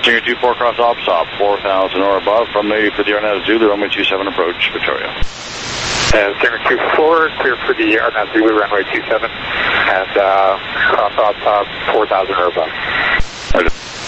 Singer 24 cross op, stop 4,000 or above, runway for the Arnett Zulu, runway 27 approach, Victoria. Singer 24, clear for the Arnett Zulu, runway 27, and cross op 4,000 or above. Okay.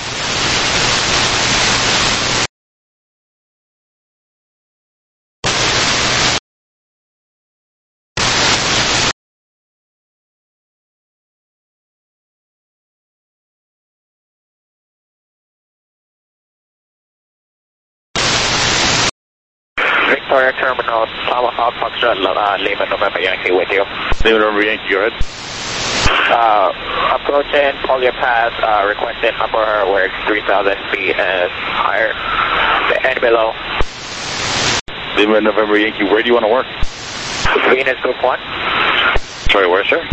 Victoria Terminal, Tomahawk Foxtrot, Lima November Yankee with you. Lima November Yankee, go ahead. Approaching Polio Pass, requesting upper where it's 3,000 feet and higher and below. Lima November Yankee, where do you want to work? Venus Group 1. Sorry, where, sir?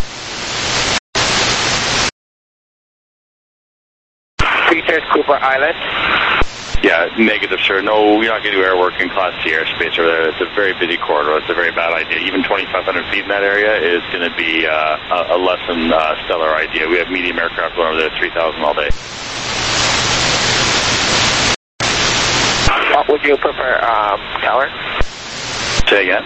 Peters Cooper Island. Yeah, negative, sir. No, you're not going to do air work in Class C airspace over there. It's a very busy corridor. It's a very bad idea. Even 2,500 feet in that area is going to be a less than stellar idea. We have medium aircraft going over there, 3,000 all day. What would you prefer, tower? Say again?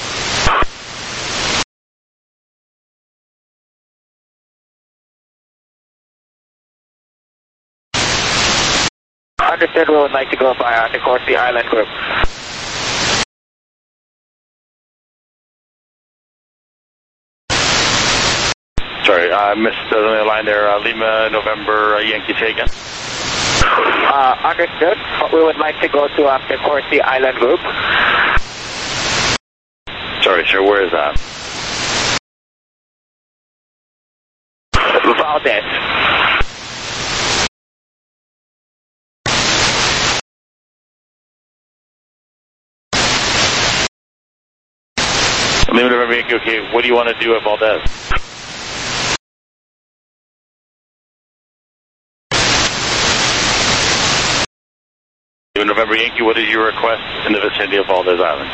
Understood, we would like to go by the Corsi Island Group. Sorry, I missed the line there. Lima November Yankee, say again? Understood, we would like to go to the Corsi Island Group. Sorry, sir, where is that? Valdez. Lima November Yankee, okay, what do you want to do at Valdez? Lima November Yankee, what is your request in the vicinity of Valdez Island?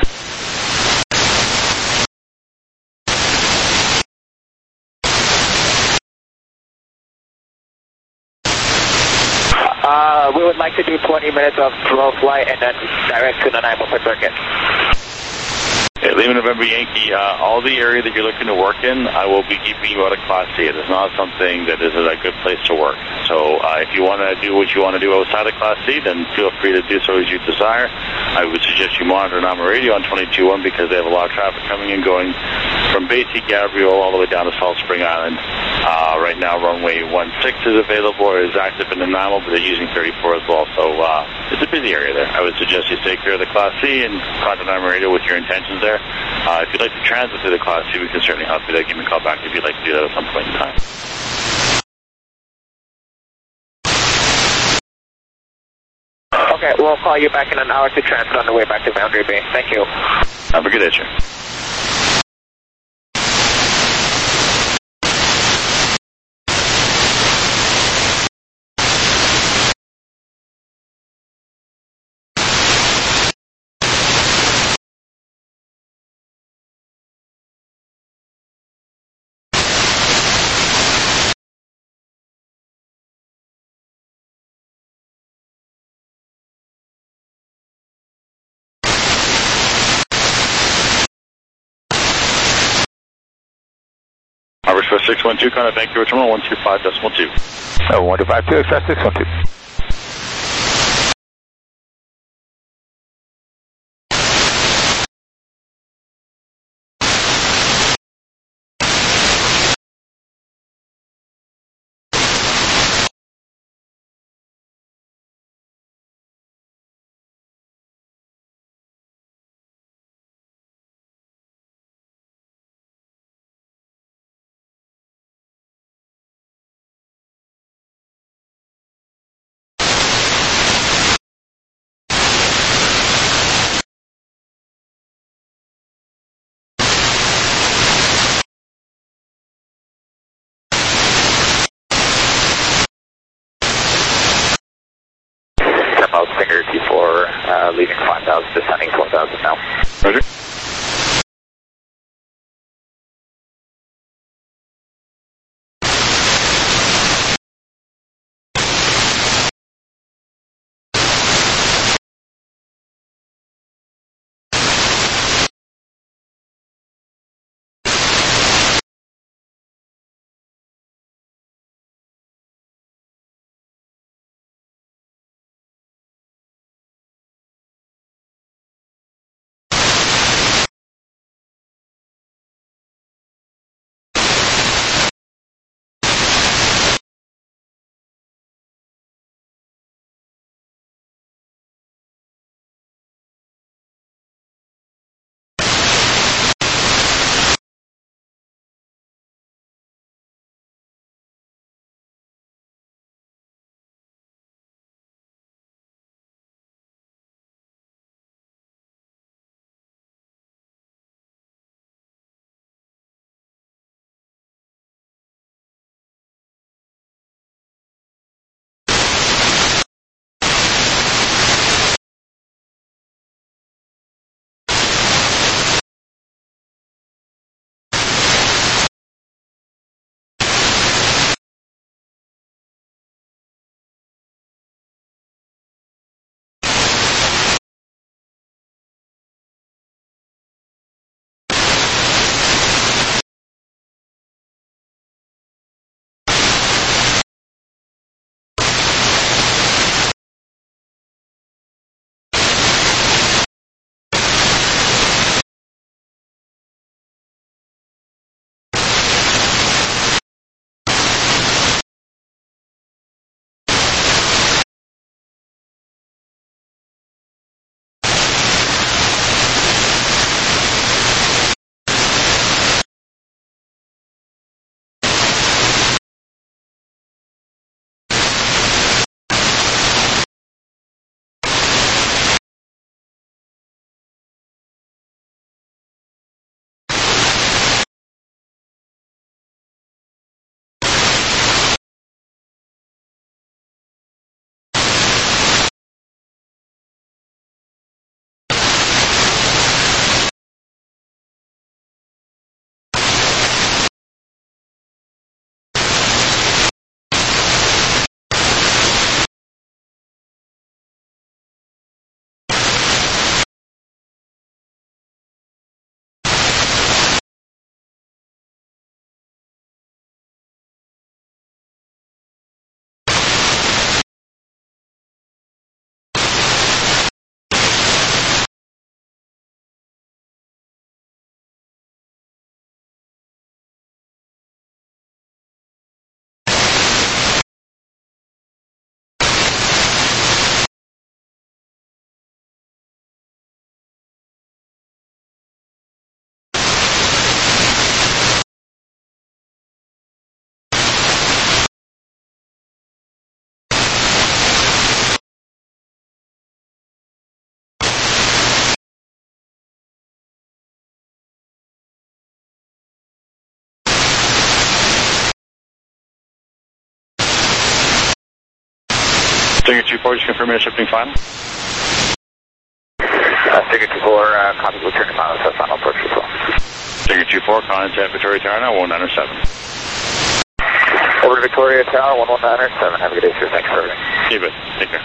We would like to do 20 minutes of slow flight and then direct to the 9 open circuit. Okay, Lima November Yankee, all the area that you're looking to work in, I will be keeping you out of Class C. It is not something that is a good place to work. So if you want to do what you want to do outside of Class C, then feel free to do so as you desire. I would suggest you monitor NAMA radio on 22.1 because they have a lot of traffic coming and going from Basie, Gabriel, all the way down to Salt Spring Island. Right now, runway 16 is available or is active in the NAMA, but they're using 34 as well. So it's a busy area there. I would suggest you stay clear of the Class C and contact NAMA radio with your intentions there. If you'd like to transit through the Class C, we can certainly help you there. Give me a call back if you'd like to do that at some point in time. Okay, we'll call you back in an hour to transit on the way back to Boundary Bay. Thank you. Have a good day, sir. Express 612, contact Vancouver Terminal 125.2. 125.2, Express 612. Singer T4, leaving 5,000, descending 4,000 now. Roger. Stinger 2-4, just confirm your shifting final. Stinger 2-4, copy returning final, so final approach as well. Stinger 2-4, contact Victoria Tower now, 197. Over to Victoria Tower, 11907. Have a good day, sir. Thanks for everything. Keep it. Take care.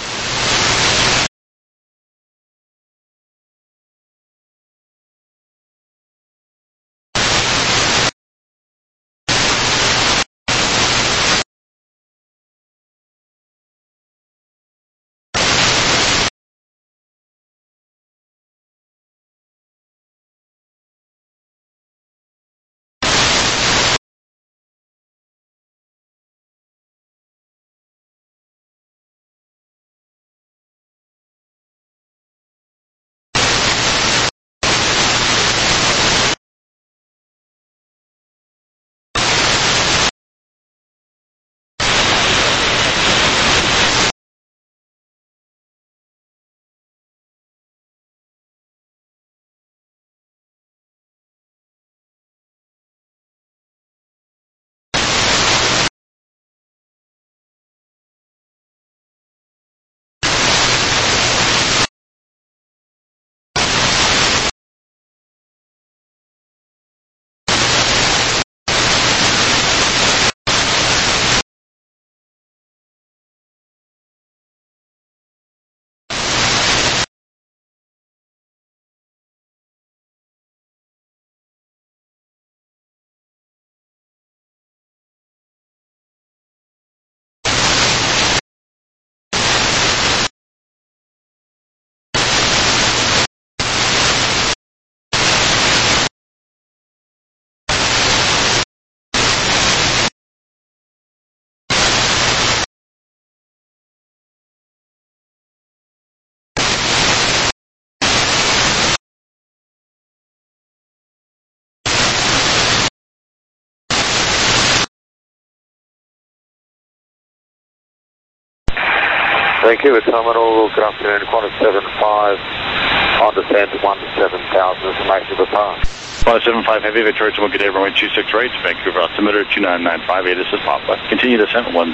Thank you. It's Terminal. Good afternoon. Qantas 75 on descent 17,000. Information for pass. Qantas 75 Heavy, Victoria Tower, good day, runway 26 right, Vancouver altimeter 29958, this is Papa. Continue descent 10,000.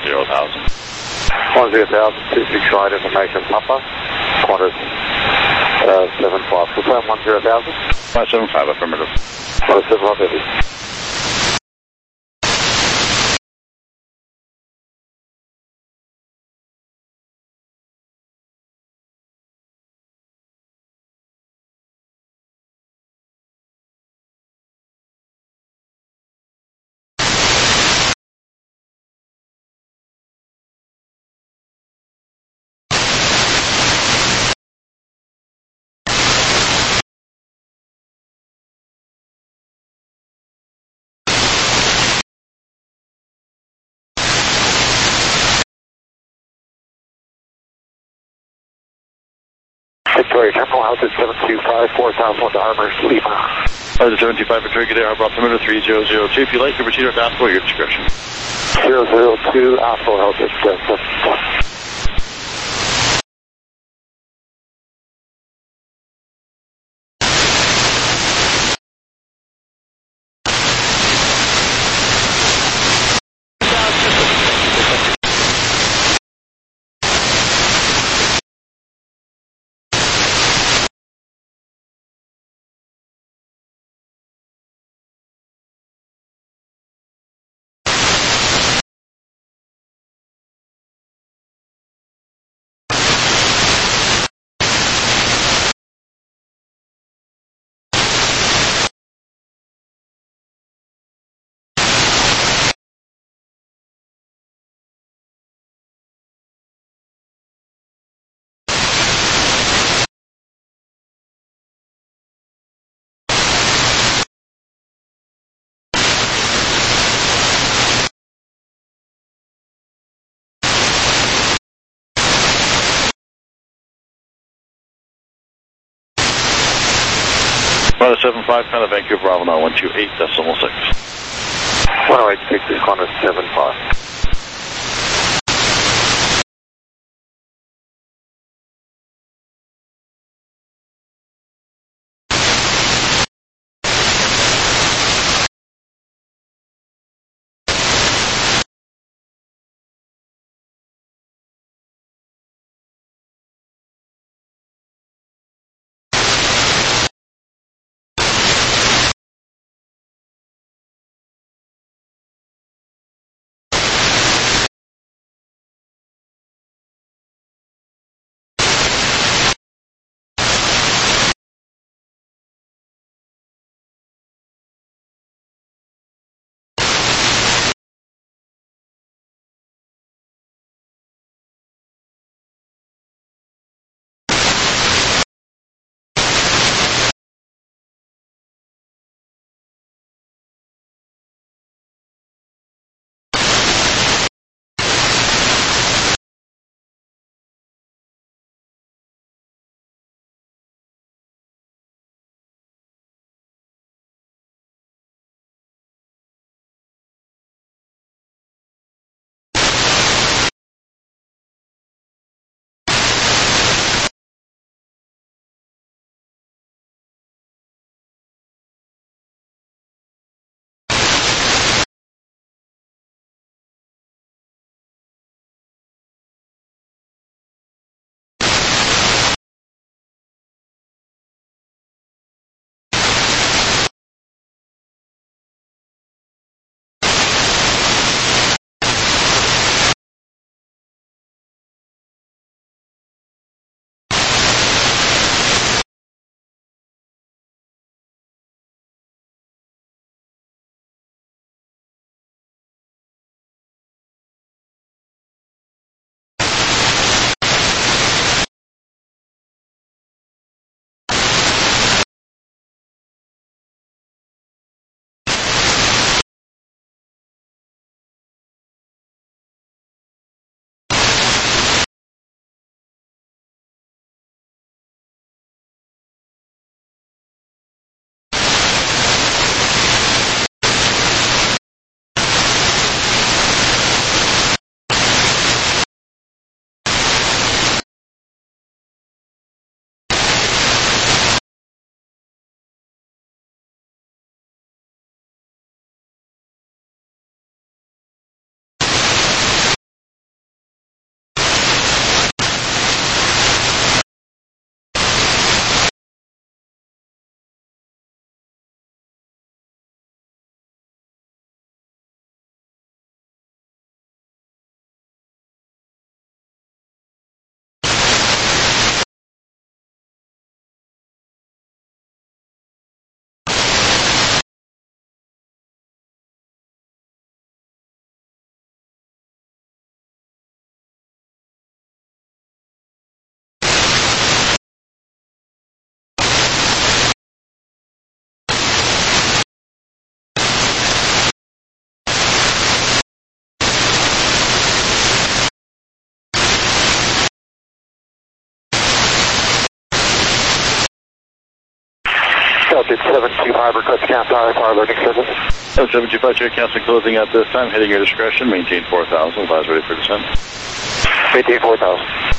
10,000, 26 right, information Papa. Qantas 75. Confirm 10,000. Qantas 75, affirmative. Qantas 75 Heavy. Victoria Terminal, altitude 725, 4,001 to Armour, Lima. Altitude 725, Victoria, good day, harbor altimeter 3002. If you like, you proceed with Alpha, your discretion. 002, Alpha, altitude 725. Qantas 75, kind of Vancouver, Bravo 9128.6. 1086 is Qantas 75. Delta 725, request cancel IFR alerting service. 725, check cancel closing at this time. Heading your discretion. Maintain 4,000. Advise ready for descent. Maintain 4,000.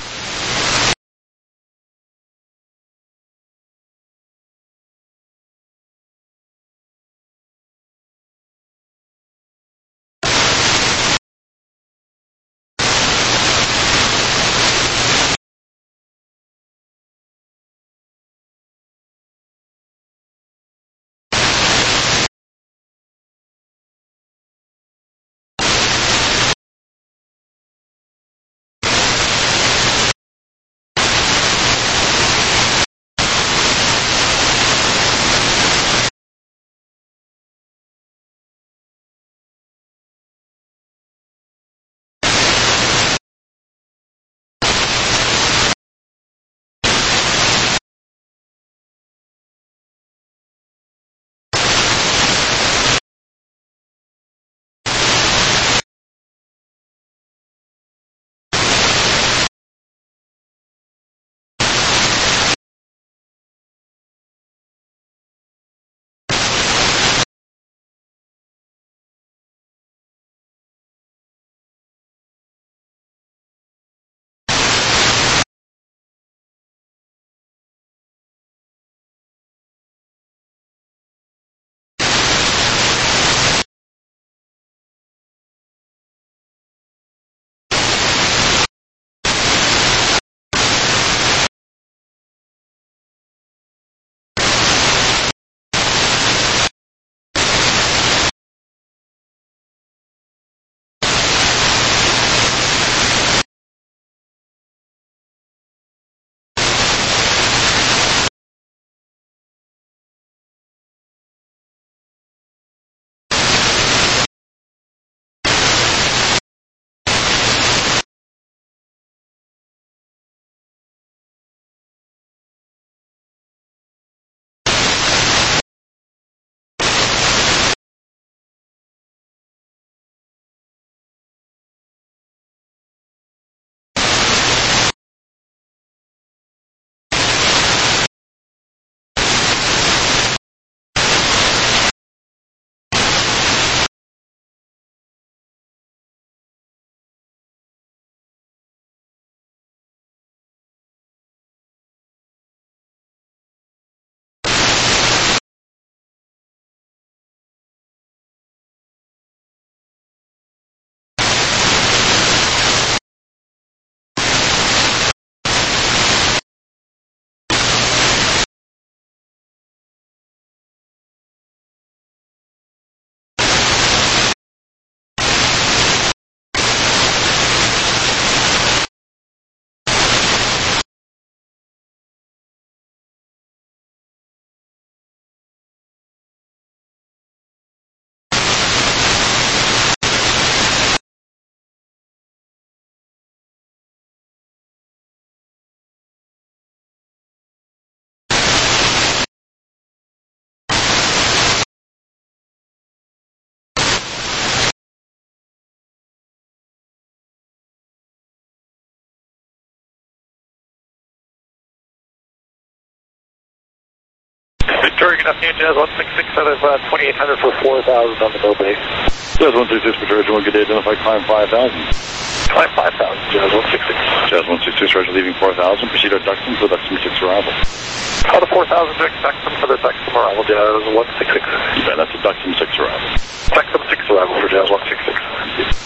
Victoria, good afternoon, Jazz 166 out of 2800 for 4,000 on the go base. Jazz 166, Victoria, good day, identify climb 5,000. Climb 5,000, Jazz 166. Jazz 166, Roger, leaving 4,000, proceed at Duxton for Duxton 6 arrival. Call the 4,000 direct Duxton for the Duxton arrival, Jazz 166. Yeah, that's a Duxton 6 arrival. Duxton 6 arrival for Jazz 166.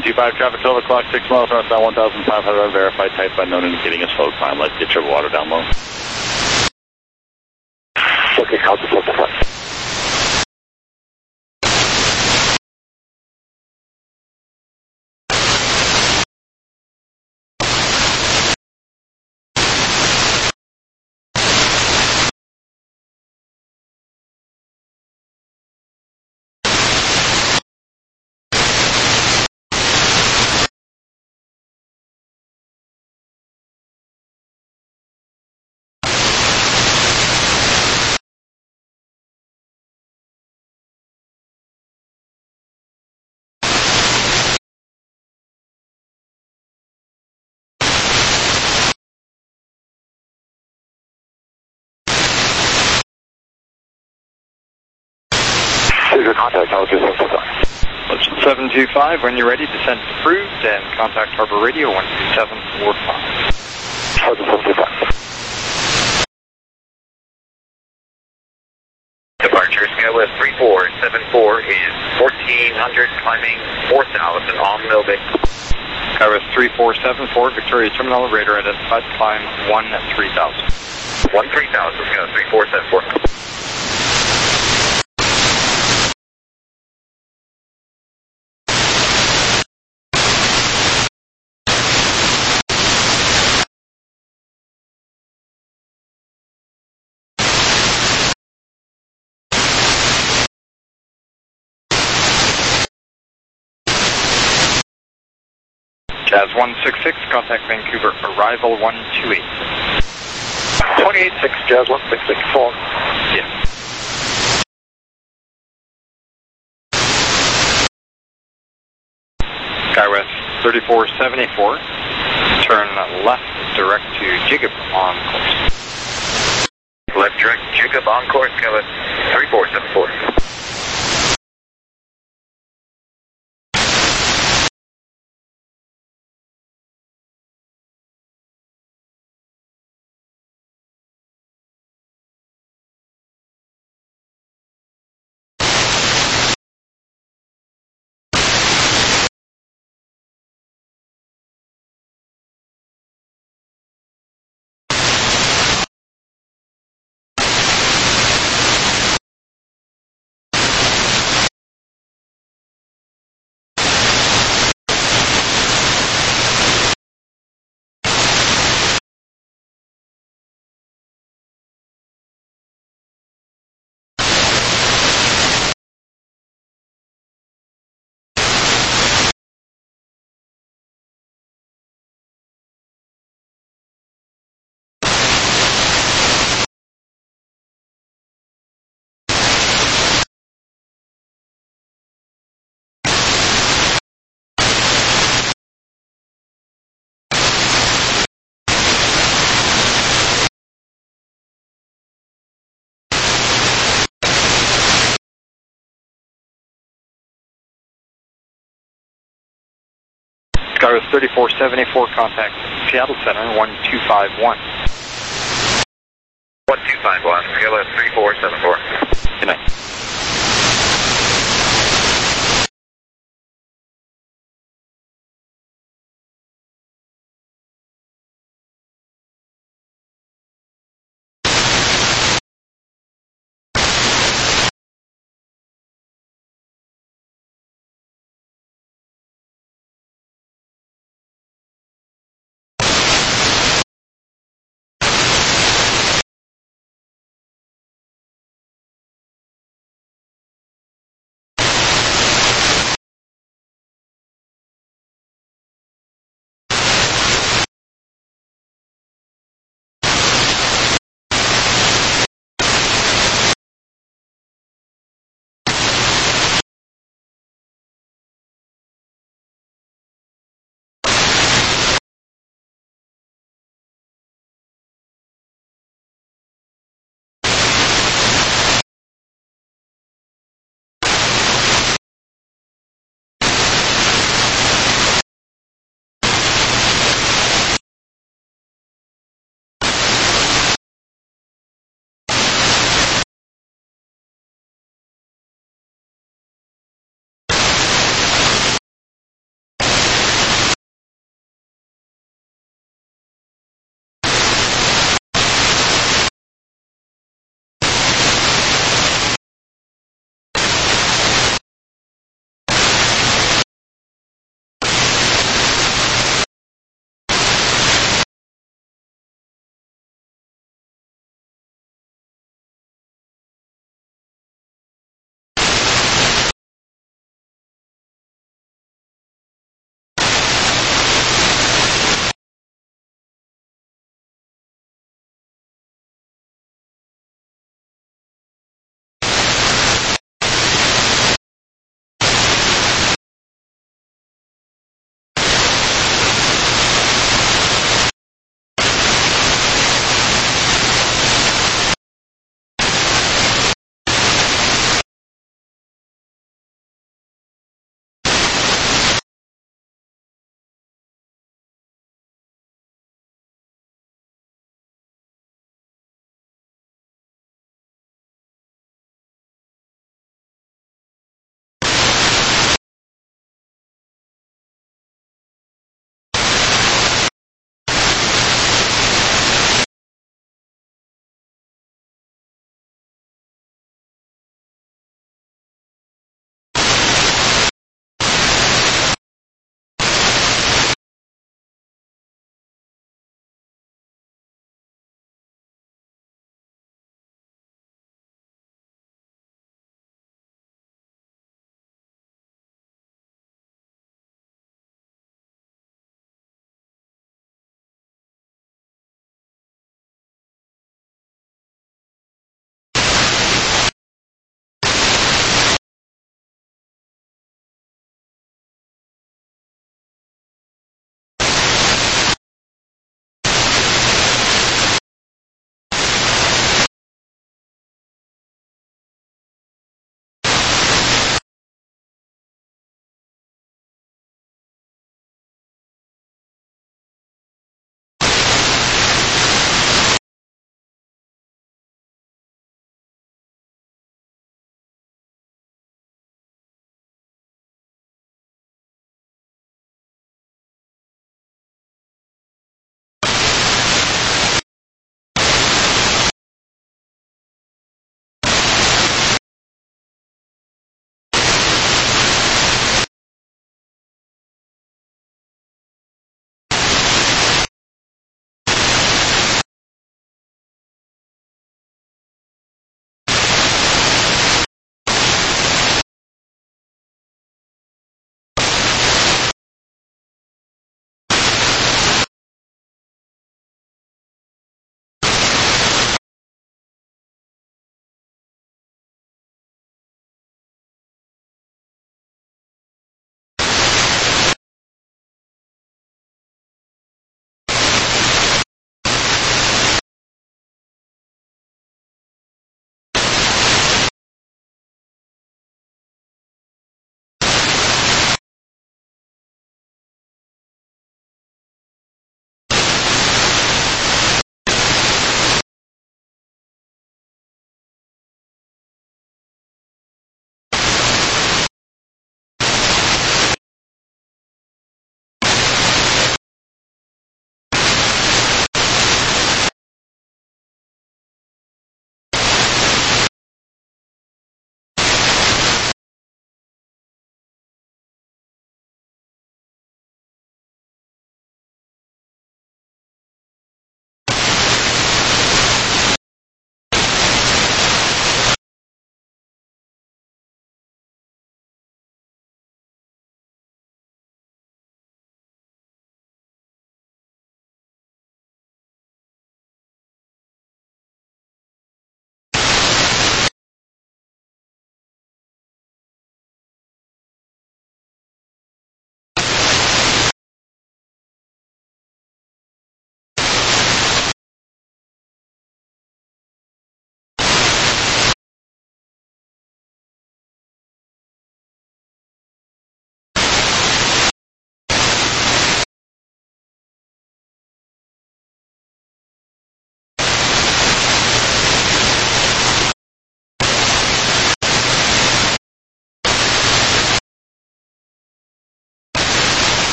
725 traffic, 12 o'clock, 6 miles northbound, 1,500 unverified, type unknown, indicating a slow climb. Let's get your water down low. Okay, how's the flow front? Your contact, how is your flow front? 725, when you're ready, descent approved, and contact Harbor Radio 12745. How's the flow front? Departure SkyWest 3474 is 1400, climbing 4000 on Milby. SkyWest 3474, Victoria Terminal, radar identified, climb 13,000. 13,000, SkyWest 3474. Jazz 166, contact Vancouver, arrival 128. 286, Jazz 166, full. Yes. SkyWest 3474, turn left direct to Jigab on course. Left direct, Jacob on course, SkyWest 3474. SkyWest 3474, contact Seattle Center 1251. 1251, SkyWest 3474. Good night.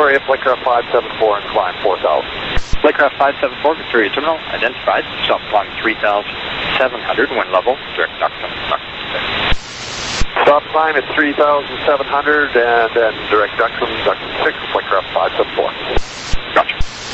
Victoria, Flightcraft 574 and climb 4,000. Flightcraft 574, Victoria Terminal, identified. Stop climb 3,700, wind level, direct ductum. Stop climb at 3,700 and then direct ductum 6, Flightcraft 574. Gotcha.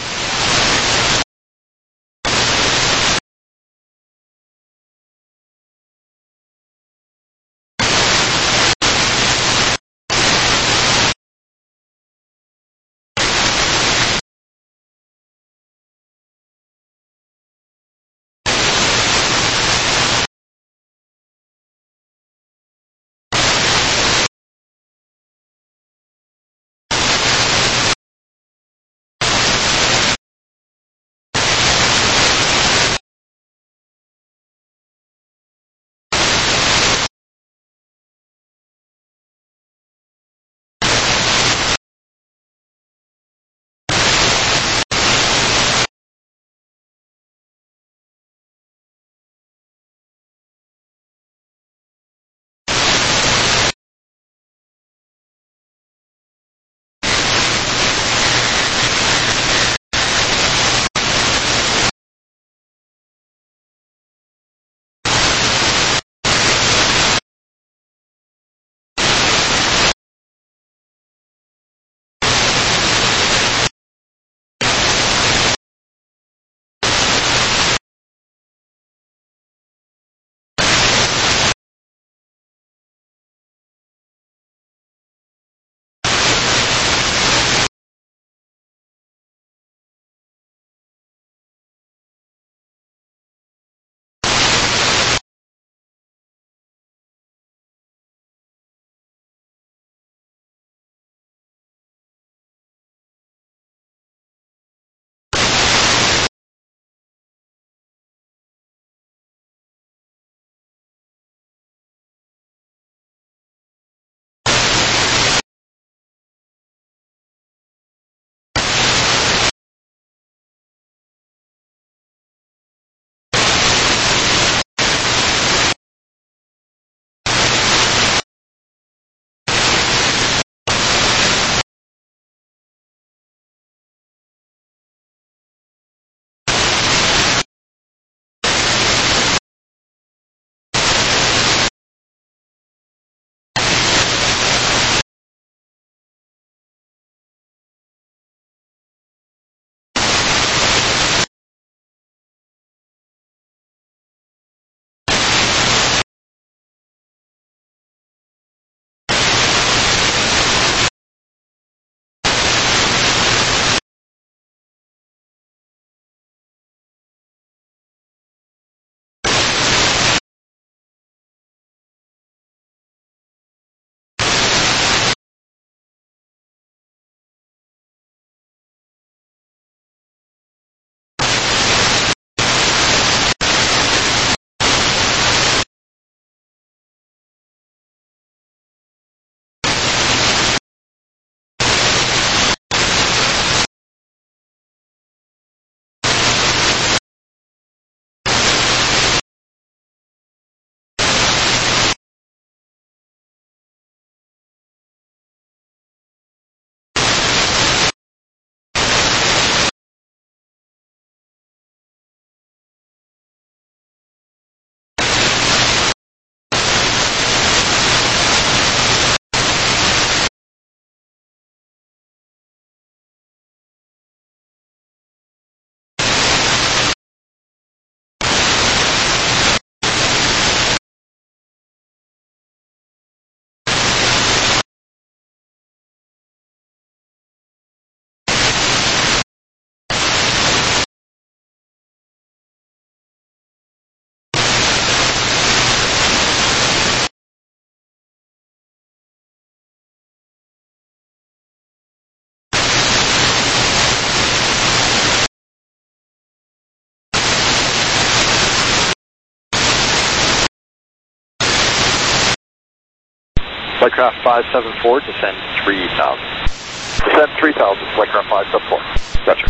Flightcraft 574, descend 3,000. Descend 3,000, Flightcraft 574. Gotcha.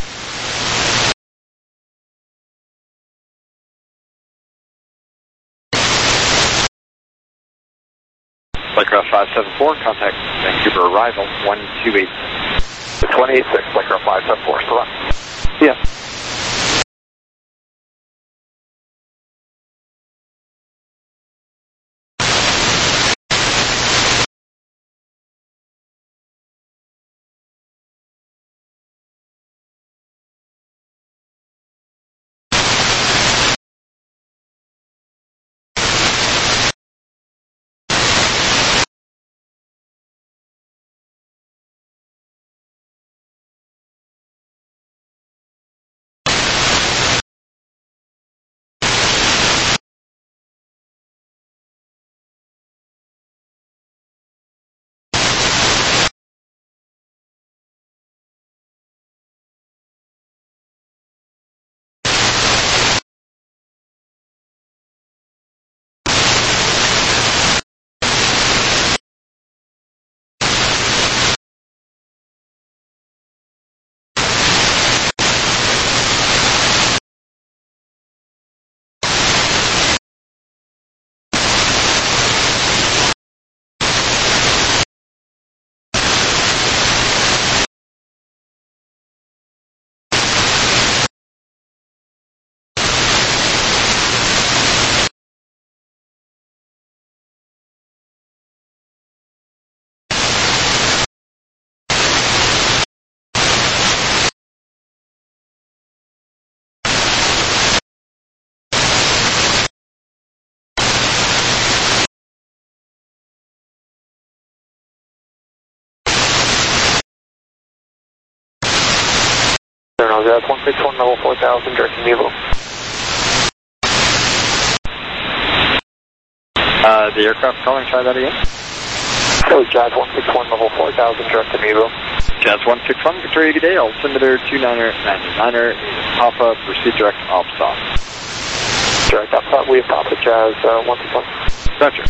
Flightcraft 574, contact Vancouver arrival 1286. 286, Micro 574, still on? Yeah. Jazz 161, level 4000, directing Evo. The aircraft calling, try that again. That was Jazz 161, level 4000, directing Evo. Jazz 161, Victoria, good day. Altimeter 2999er, Papa, proceed direct ops off. Direct ops off, we have Papa Jazz 161. Roger.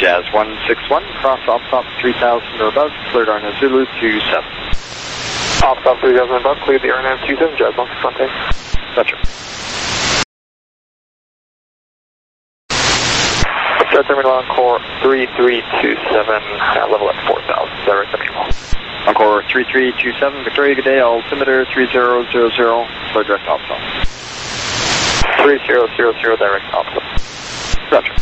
Jazz 161, cross Optop 3000 or above, cleared RNAV Zulu 27. Optop 3000 or above, cleared the RNAV 27, Jazz 161, thanks. Gotcha. Start terminal Encore 3327, level at 4000, direct terminal. Encore 3327, Victoria, good day, altimeter 3000, clear direct Optop. 3000, direct Optop. Gotcha.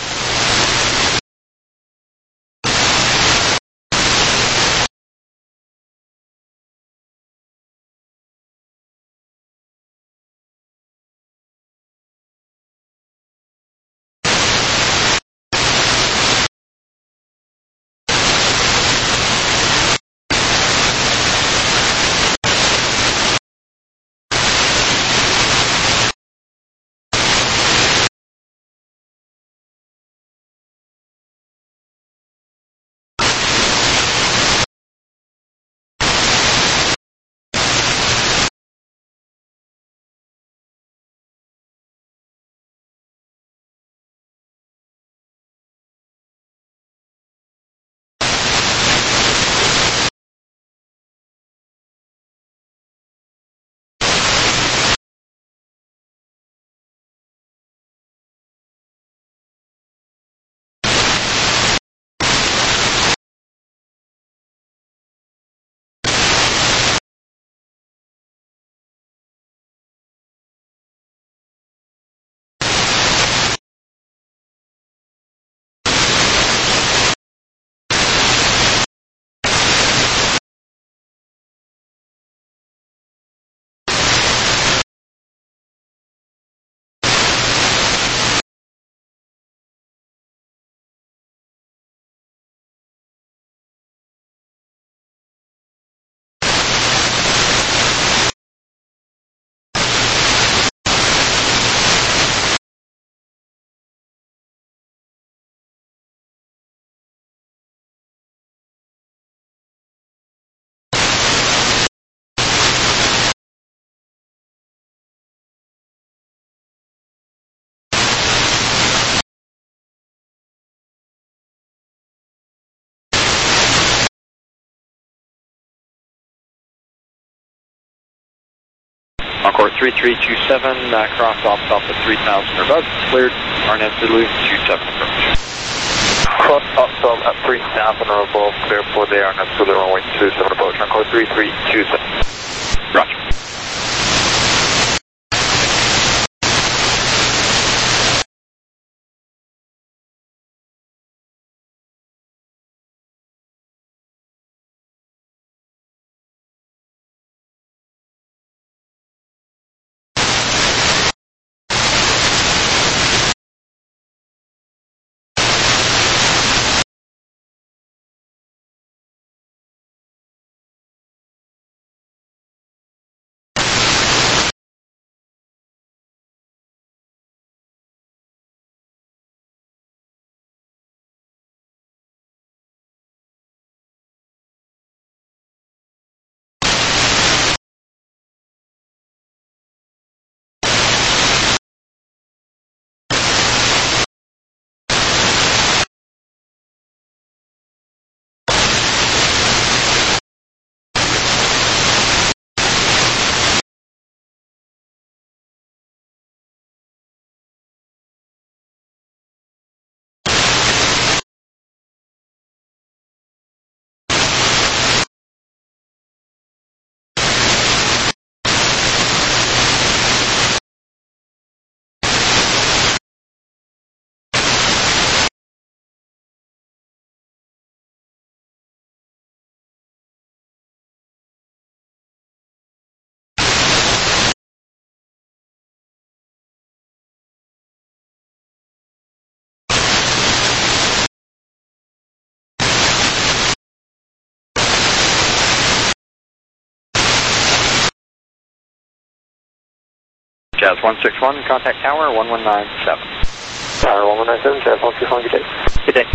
Encore 3327, cross Optop at 3000 or above, cleared RNAV Zulu 27 approach. Cross Optop at 3000 or above, clear for the RNAV Zulu runway 27 approach, Encore 3327. Roger. Jazz 161, contact tower 1197. Tower 1197, Jazz 161, good day. Good day.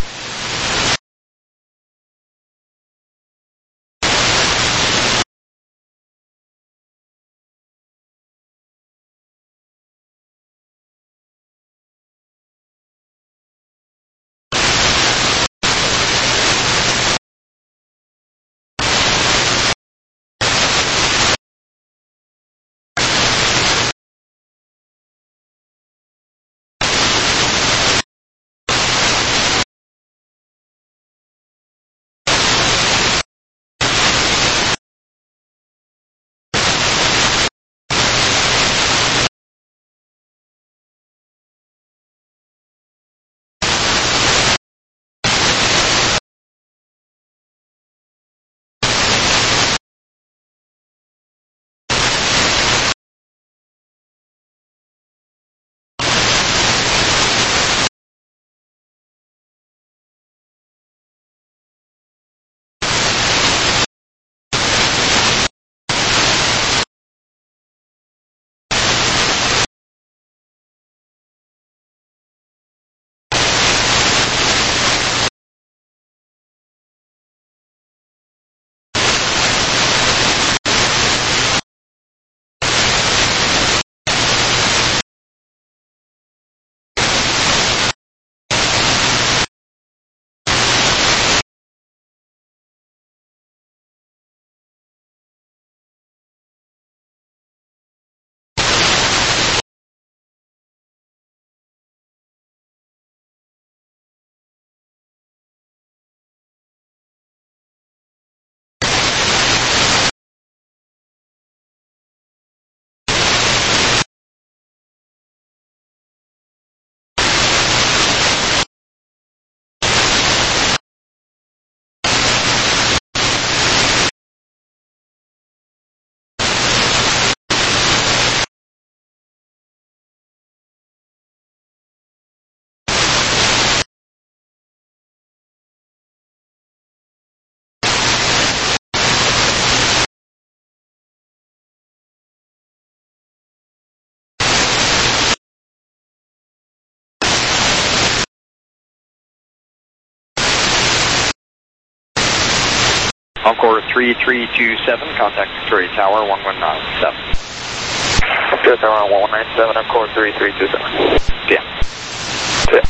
Encore 3327, contact Victoria Tower 1197. Victoria Tower 1197, Encore 3327. Yeah. Yeah.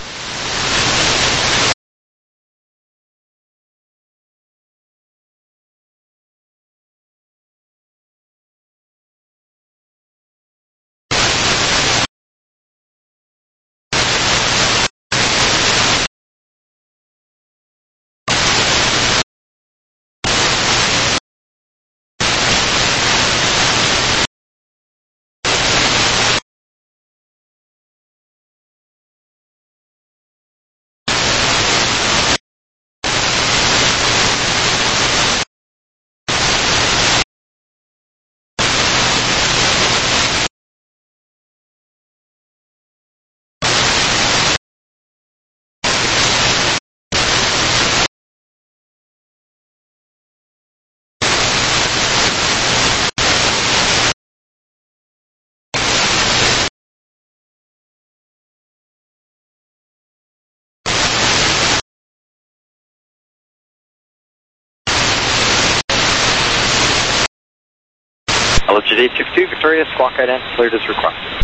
Altitude 862, Victoria, squawk ident cleared as requested.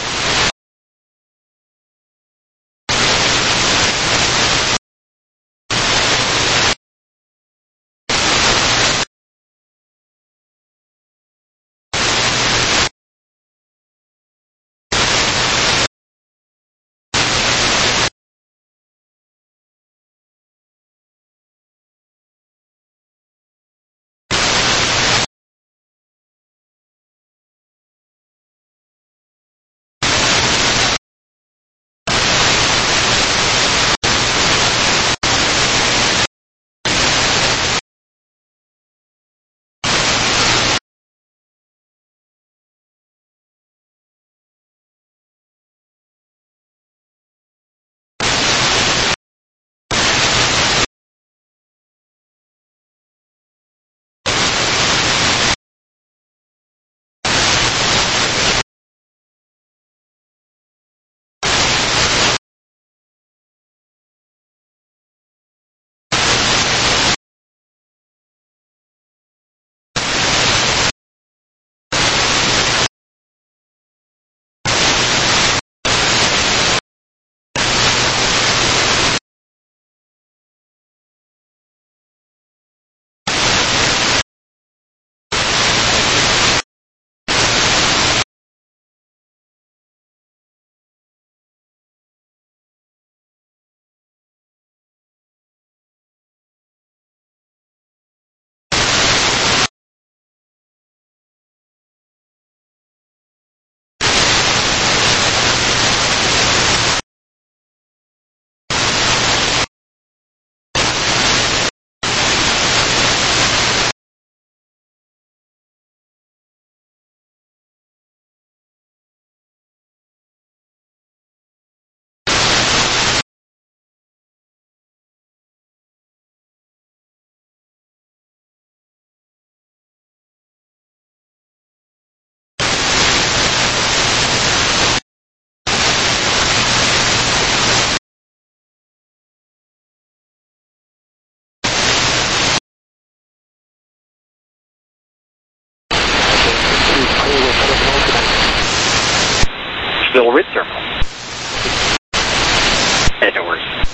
Still RID terminal. No worries.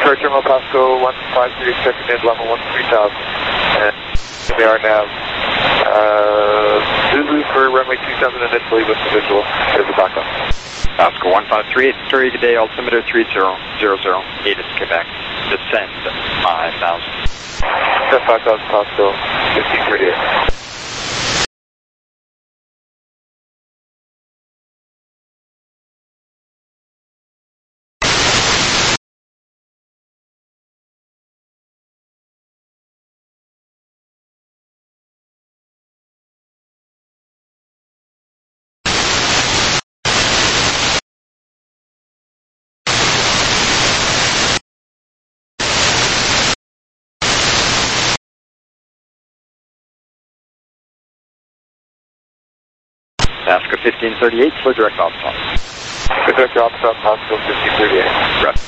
Detroit Terminal Pasco 153, second in level 13,000. And we are now Zulu for runway 27 initially with the visual. There's a backup. Pasco 153, Victoria, good day, altimeter 3000, 8 is Quebec, descend 5,000. 5,000 Pasco, 1538. Pasco 1538, clear direct opstop. Clear direct opstop, Pasco 1538. Right.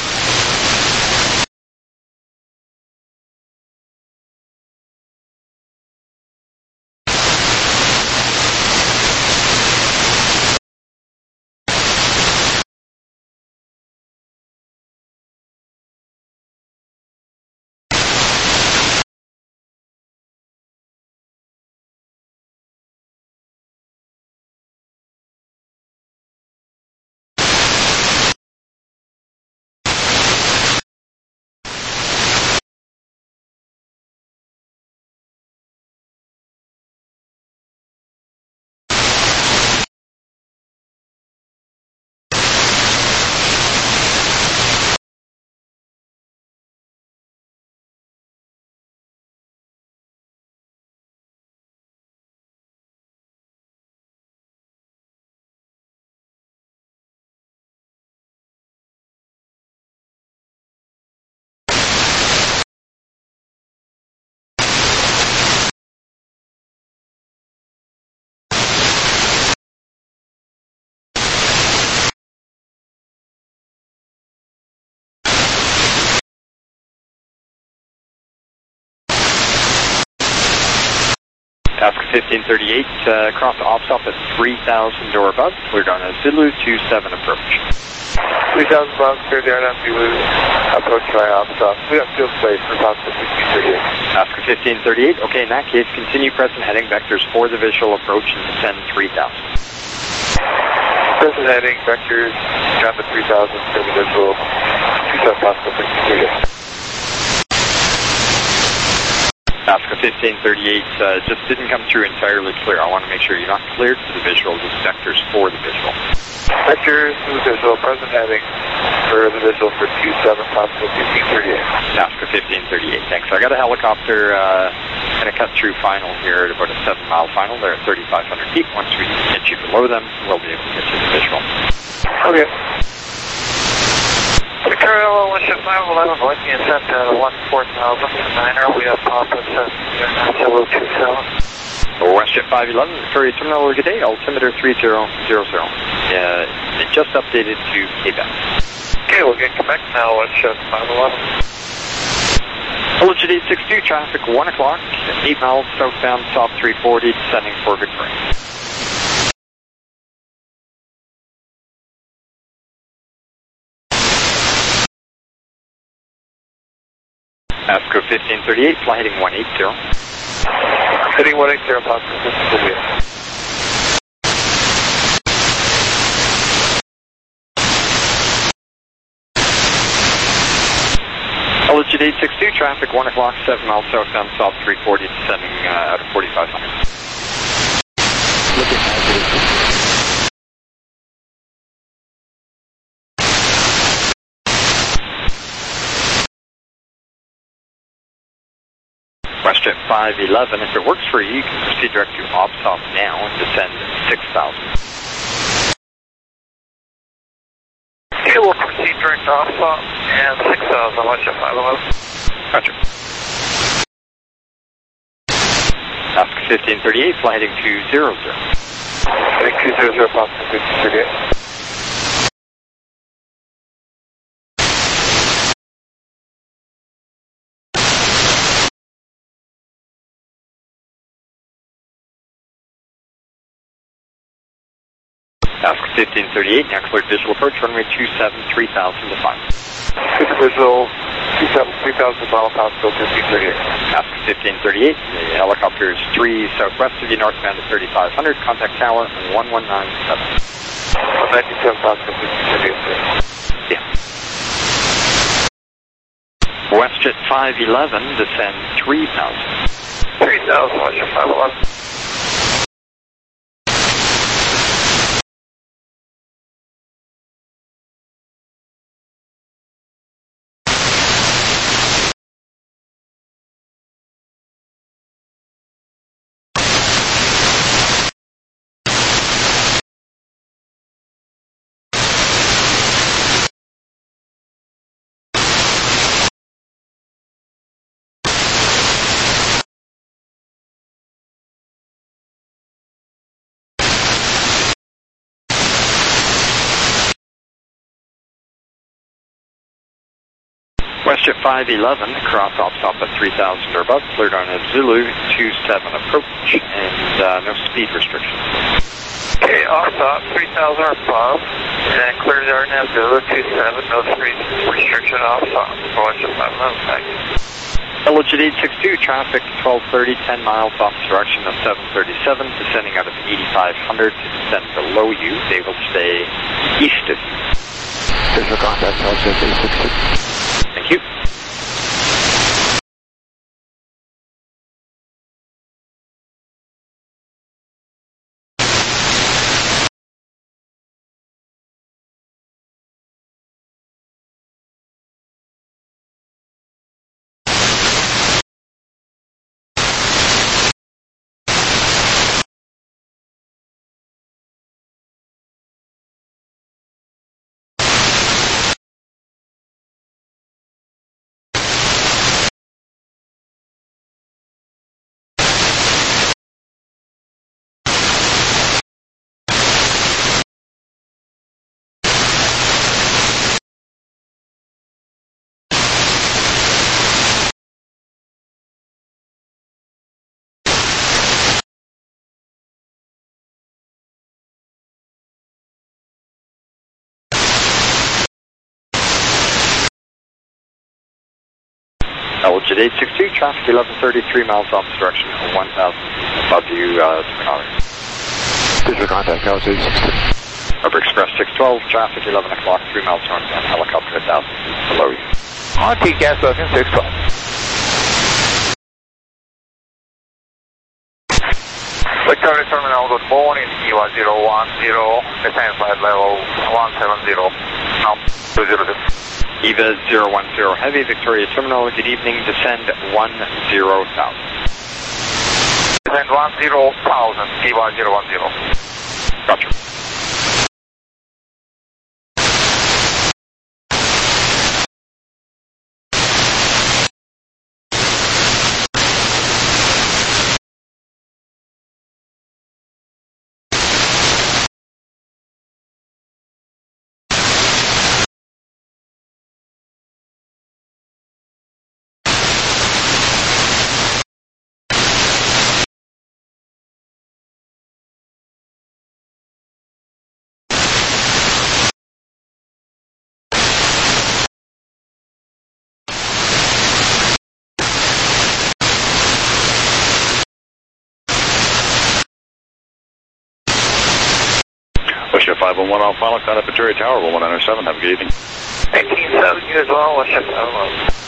Pasco 1538, cross opstop at 3,000 or above, cleared on a Zulu 27 approach. 3,000 above, cleared the RNAV Zulu, approach by opstop. We have field space for Pasco 1538. Pasco 1538, okay, in that case, continue present heading vectors for the visual approach and descend 3,000. Present heading vectors down to 3,000 for the visual, 27 Pasco 1538. Pasco 1538 just didn't come through entirely clear. I want to make sure you're not cleared for the visual, just vectors for the visual. Vectors for the visual, present heading for the visual for 27 Pasco 1538. Pasco 1538, thanks. I got a helicopter going to cut through final here at about a 7-mile final. They're at 3,500 feet. Once we get you below them, we'll be able to get you the visual. Okay. Victoria 16511, going to be sent to 14,000 9er. We have Papa set 027. WestJet 511, Victoria Terminal, good day, altimeter 3000. It just updated to Quebec. Okay, we'll get Quebec now, WestJet 511. Legit 862, traffic 1 o'clock, 8 miles southbound, top 340, descending for Victoria. Pasco 1538, fly heading 180. Heading 180, Pasco 1538. Legit 862, traffic 1 o'clock, 7 miles southbound, south 340, descending out of 4,500. Looking at WestJet 511, if it works for you, you can proceed direct to opstop now and descend 6,000. Okay, we'll proceed direct to opstop and 6,000, WestJet 511. Roger. Pasco 1538, fly heading 200. Heading 200, Pasco 1538. Ask 1538, now cleared visual approach, runway 27, 3000 to 5. Visual 27, 3000 to final pass, go 1538. Ask 1538, the helicopter is 3 southwest of you, northbound to 3500, contact tower 1197. 97 pass, go 1538. Yeah. WestJet 511, descend 3000. 3000, WestJet 511. WestJet 511, cross off stop at 3000 or above, cleared on a Zulu 27 approach, and no speed restrictions. Okay, off stop, 3000 or above, and clear there now, Zulu 27, no speed restriction off stop, WestJet 511, thank you. Elgin 862, traffic 1230, 10 miles off direction of 737, descending out of 8500 to descend below you. They will stay east of you. Visual contact, LJ 862. Thank you. Elgin 862, traffic 1133 miles off direction, 1000 above you, Sonora. Visual contact, LJ 862. Uber Express 612, traffic 11 o'clock, 3 miles northbound, helicopter 1000 below you. On TCAS, Logan 612. Victoria Terminal, good morning, EVA 010, descend flight level 170, now 200. EVA 010 Heavy, Victoria Terminal, good evening, descend 10,000. Descend 10,000, EVA 010. Roger. WestJet 511 on final, contact Victoria Tower, 1197, have a good evening. 1870 as well, WestJet 511.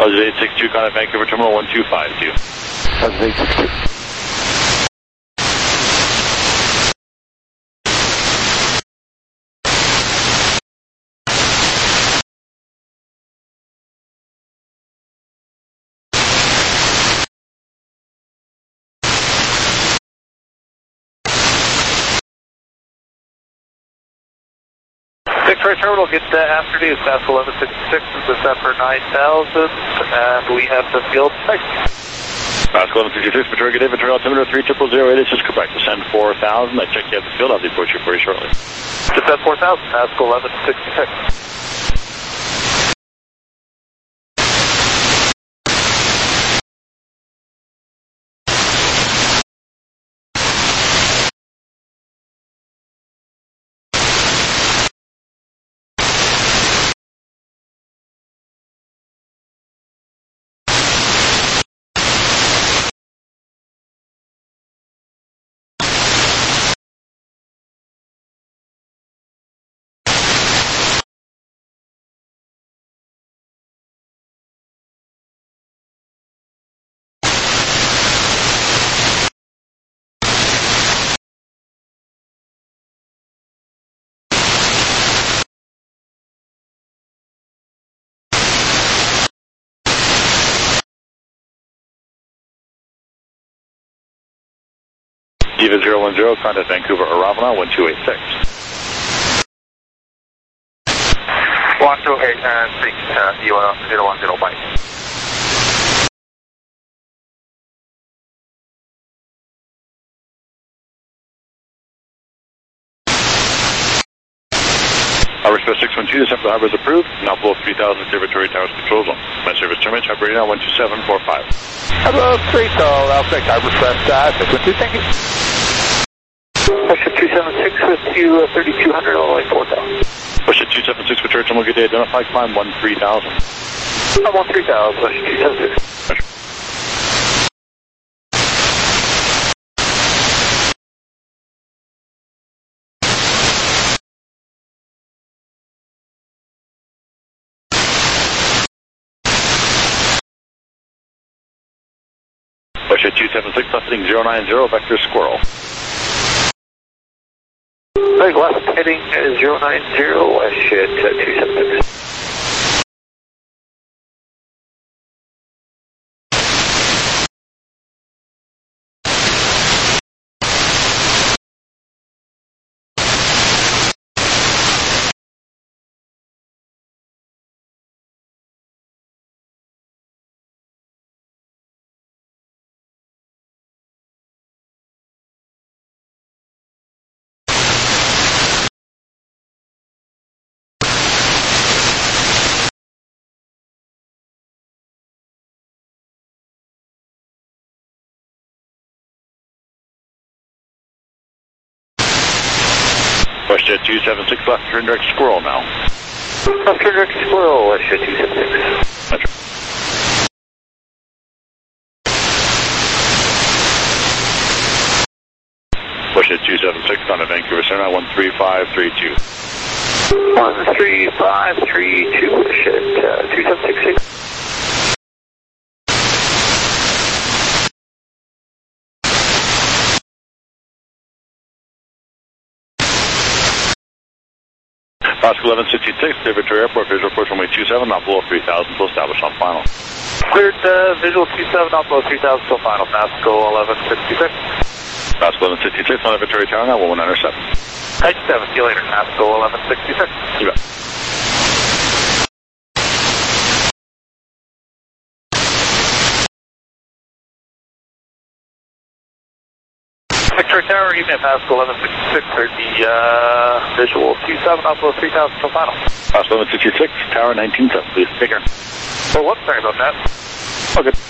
Positive 862, contact Vancouver Terminal 1252. Positive 862. Victoria Terminal, get afternoon, Pascal 1166 is December 9000, and we have the field checked. Pascal 1166, Victoria, good day, Victoria, altimeter 3000, it is correct, descend 4000, I check you have the field, I'll report you for you shortly. Descend 4000, Pascal 1166. Diva 010, contact Vancouver Aravana 1286. Watch 08, 010, bye. Harbor Express 612, descent for the harbor is approved, now below 3000, Victoria Towers Control Zone. My service terminates, operating now 12745. Hello, 3000, Alpha Harbor Express 612, thank you. Russia 276 with you, 3200, all the way 4000. Russia 276, Victoria Terminal, good day, identify, climb 13000. I'm on 3000, Russia 276. Russia 276, left heading 090, vector squirrel. Right, left heading 090, west shit 276. Russia 276, left turn direct squirrel now. Left turn direct squirrel, Russia 276. Roger. Russia 276, contact Vancouver Center 13532. 13532, Russia 2766. Pascal 1166, Victoria Airport, visual approach runway 27, not below 3000, till established on final. Cleared visual 27, not below 3000, till final. Pascal 1166. Pascal 1166, on Victoria Tower now, 197. 97, see you later. Pascal 1166. You bet. Victoria Tower, evening Pascal 1166, cleared the visual 27, not below 3000, till final. Pascal 1166, Tower 197, please take care. Oh, whoops, sorry about that. All good.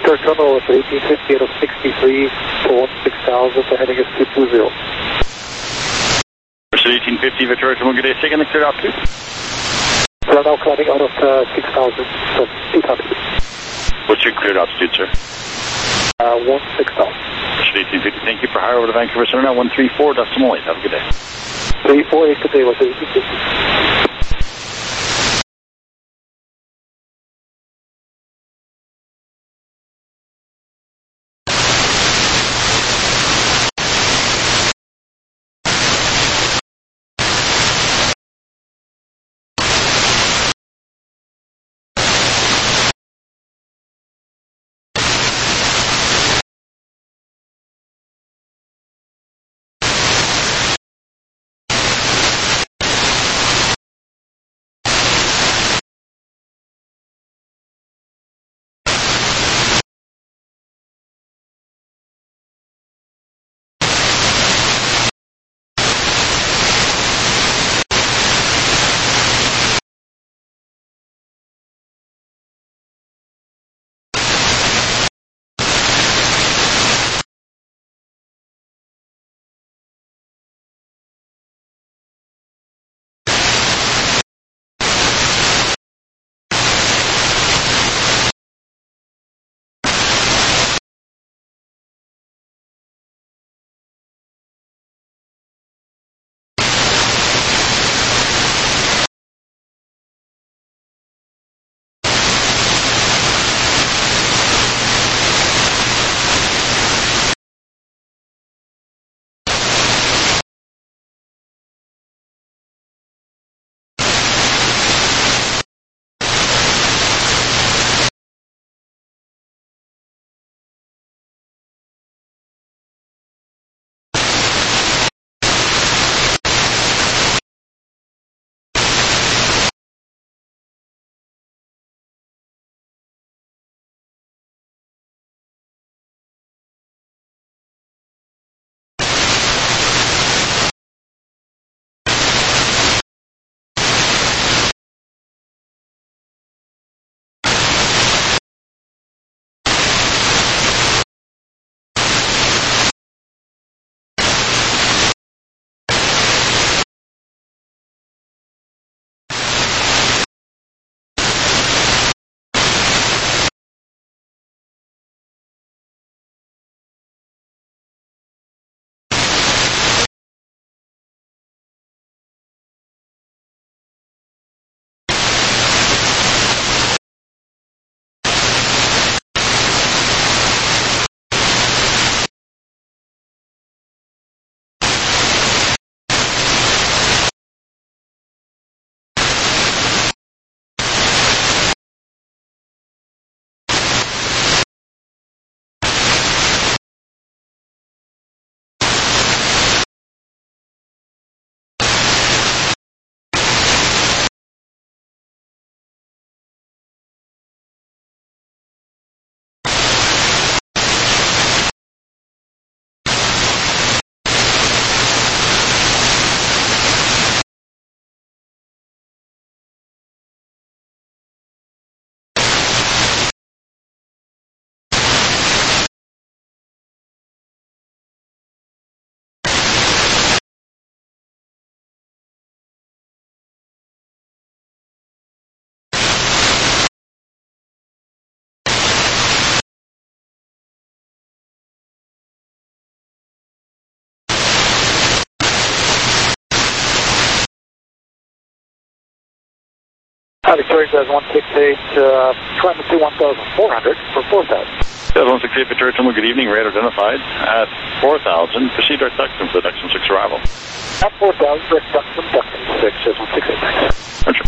Start terminal at 1850 out of 63 to 16,000, the heading is 220. Pursuit 1850, Victoria Terminal, good day, taking the cleared altitude. We are now climbing out of 6,000, so 800. What's your cleared altitude, sir? 16,000. Pursuit 1850, thank you for higher over to Vancouver Center now, 134.8. Have a good day. 348 today was 1850. Victoria does 168, climbing to 1,400 for 4,000. 168 Victoria Terminal, good evening, radar identified at 4,000. Proceed direct Duxton for the Duxton 6 arrival. At 4,000, direct Duxton 6, is 168. Roger.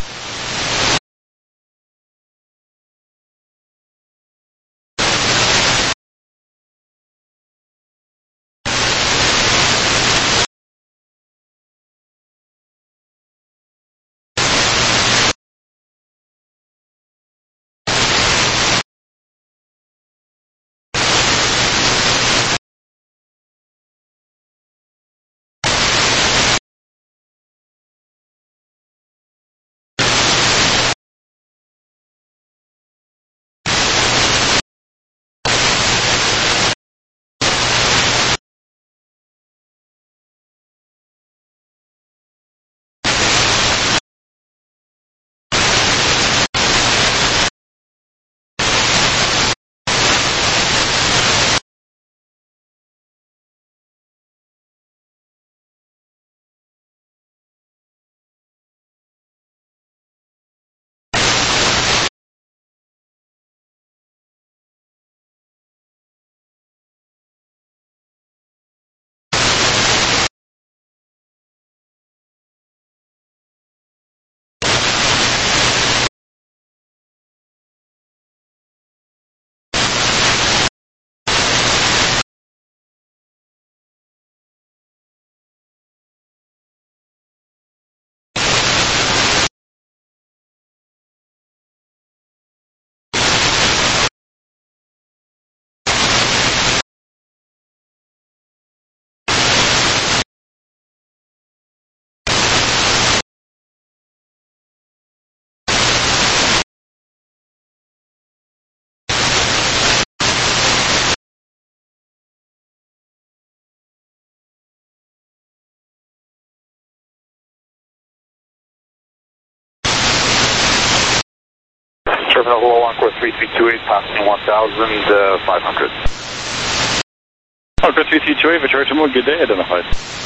Terminal Hello, Encore 3328, passing 1,500. Encore 3328, Victoria Terminal, good day, identified.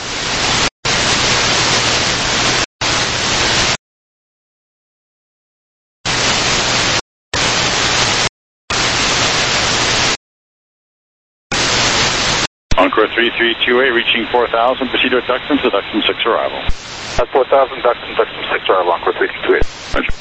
Encore 3328, reaching 4,000, proceed with Duxton to Duxton 6 arrival. That's 4,000, Duxton 6 arrival, Encore 3328. Roger.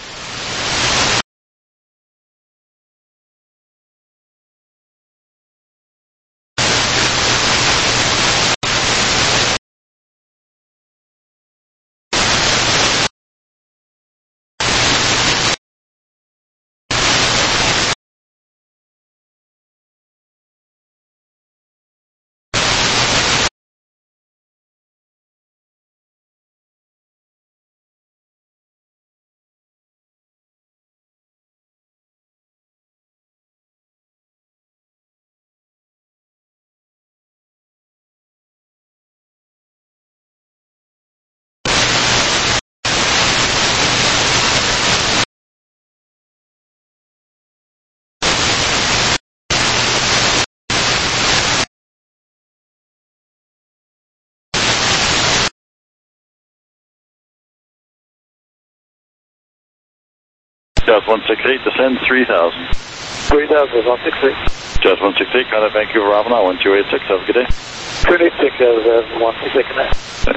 Jazz 168, descend 3,000. 3,000, 168. Jazz 168, contact Vancouver Avenue, 1286, have a good day. 286, 168, connect.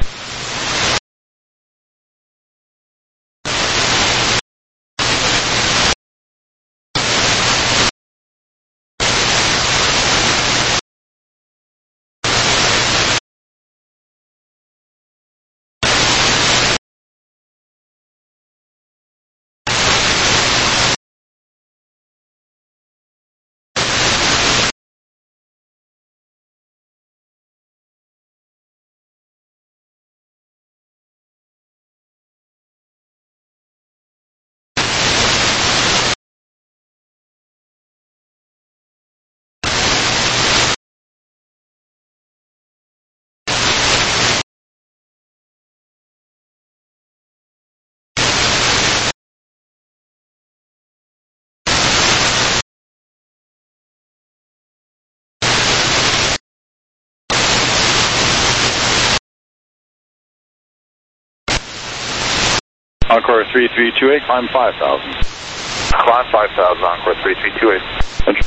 Encore 3328, climb 5,000. Climb 5,000, Encore 3328. Roger.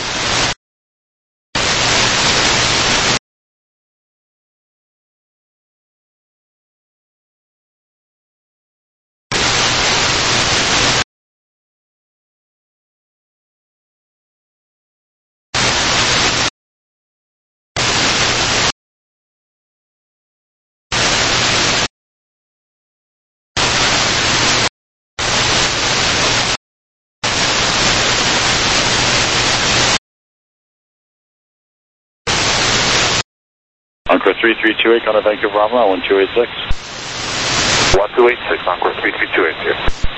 Encore 3328, contact Vancouver Avenue, 1286. 1286, Encore 3328 here.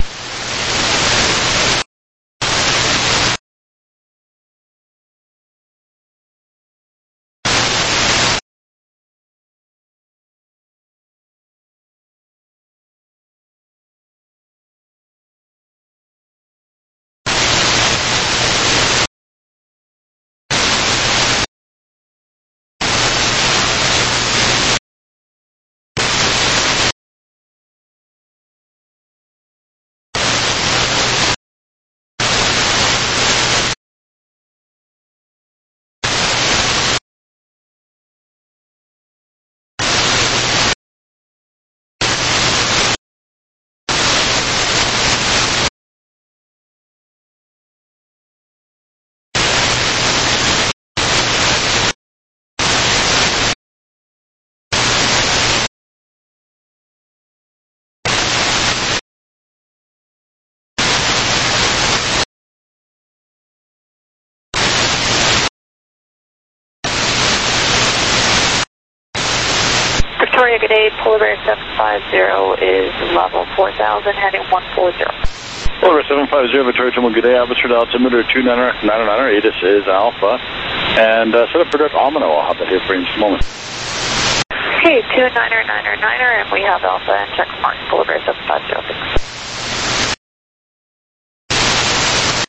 Victoria, good day. Polar Bear 750 is level 4,000, heading 140. Polar Bear 750, Victoria Terminal, good day. Altitude altimeter 2999, ATIS is Alpha. And set up for direct Omino. I'll have that here for you in just a moment. Okay, 299er, and we have Alpha and check mark Polar Bear 750.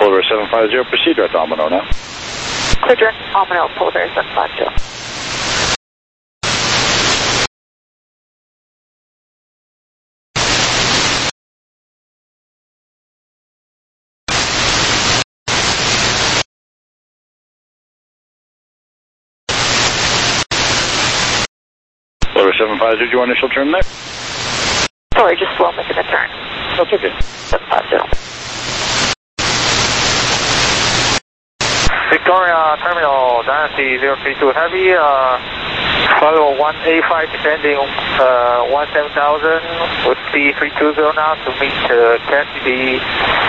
Polar Bear 750, proceed direct Domino now. Clear direct Domino, Polar Bear 750. Polar Bear 750, do you want initial turn there? Sorry, just slow making a turn. That's okay. 750. Victoria Terminal, Dynasty 032 Heavy, follow 185 descending 17,000 with C320 now to meet Cassidy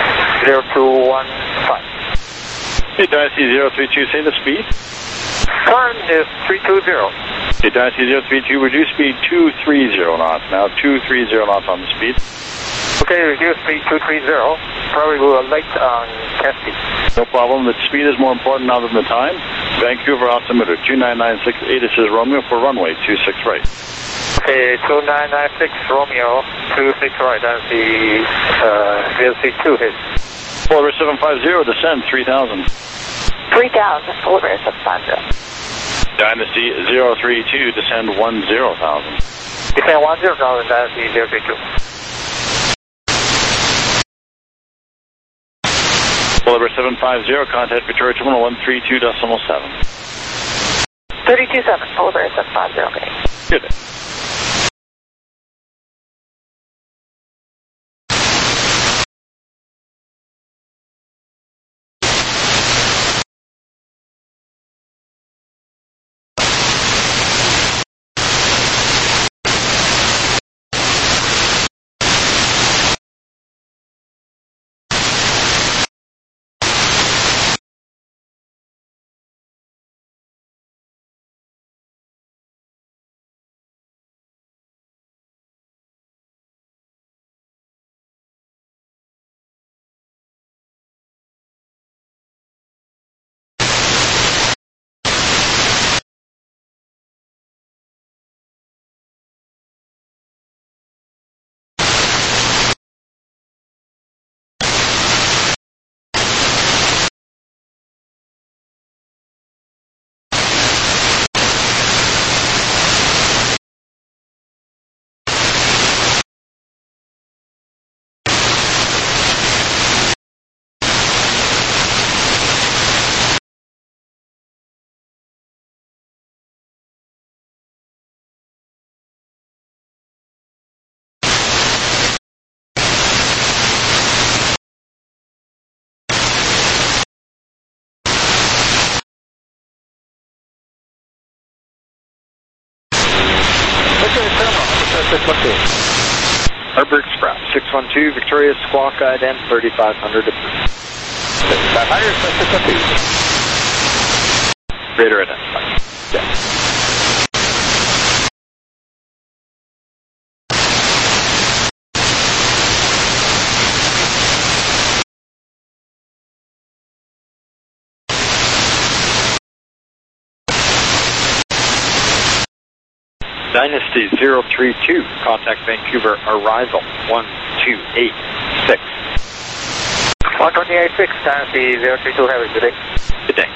0215. Hey, Dynasty 032, say the speed. Current is 320. Hey, Dynasty 032, reduce speed 230 knots now, 230 knots on the speed. Okay, reduce speed 230. Probably we were late on Cassidy. No problem, the speed is more important now than the time. Vancouver altimeter 29968, this is Romeo for runway 26 right. Okay, 2996 Romeo, 26 right, that's the VLC2 hit. Polar Bear 750, descend 3000. 3,000, Polar Bear 750. Dynasty 032, descend 10,000. Descend 10,000, Dynasty 032. Polar Bear 750, contact Victoria Terminal 132.7. 327, Polar Bear 750, okay. Good day. Harbor Express, 612, Victoria Squawk IDM 3500 to 3500, 612. Radar identified. Yeah. Dynasty 032, contact Vancouver arrival 1286. 1286, Dynasty 032 Heavy, good day. Good day.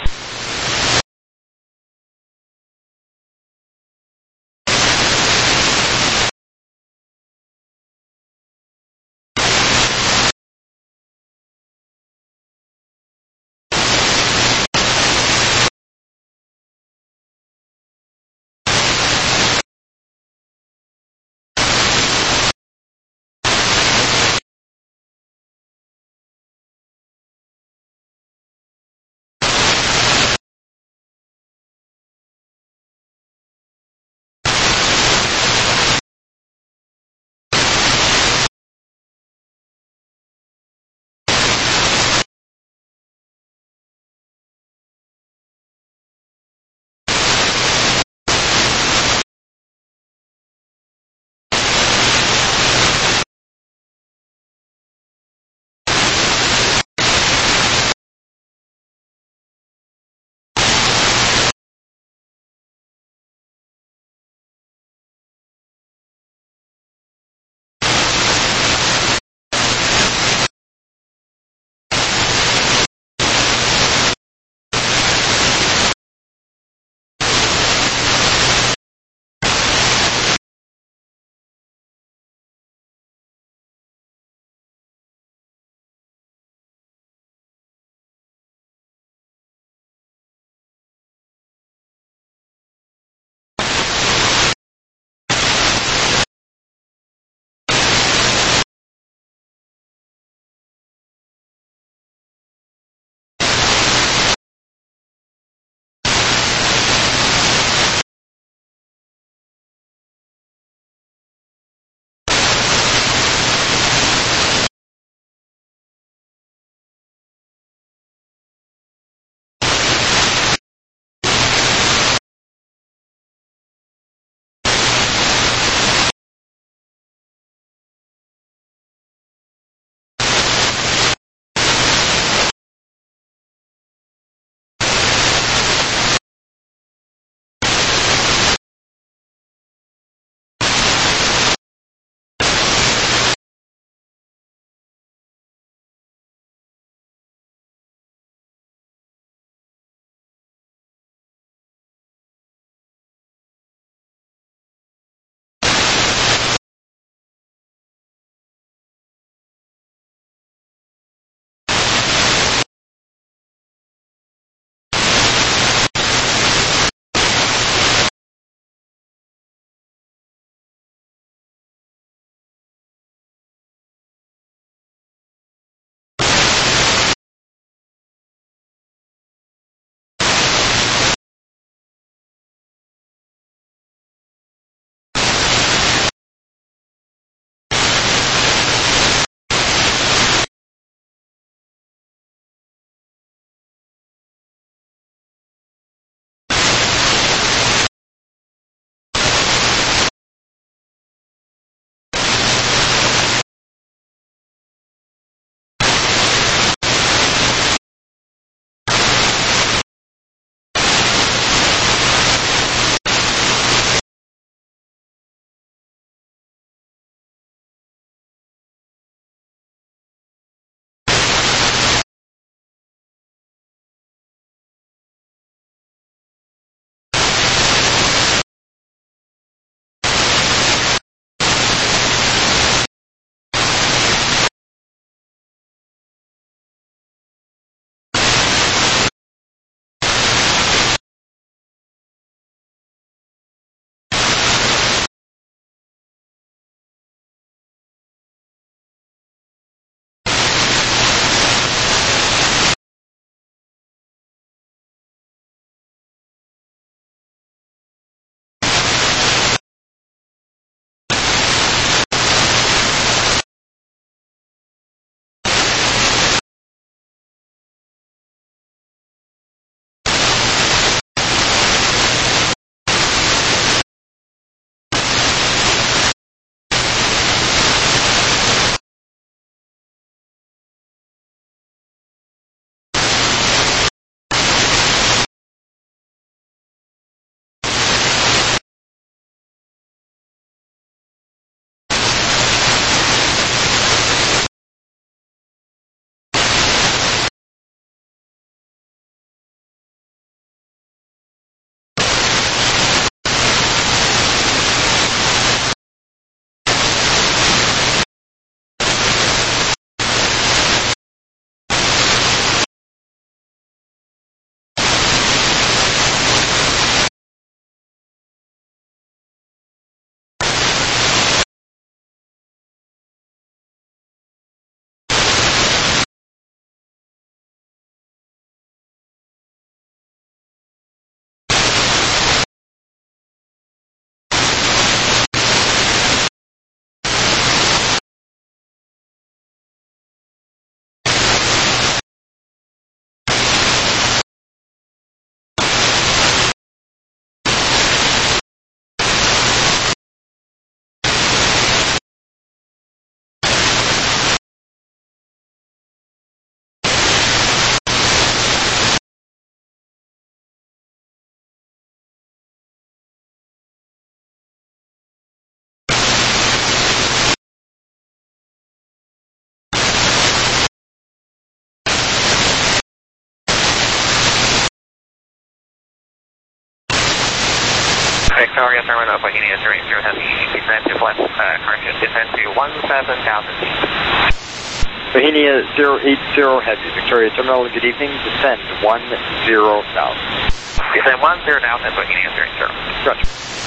Victoria Terminal, Bohemia 080 Heavy, descend to flight, correction, descend to 17,000 feet. Bohemia 080 Heavy, Victoria Terminal, good evening, descend 10,000. Descend 10,000, Bohemia 080. Roger.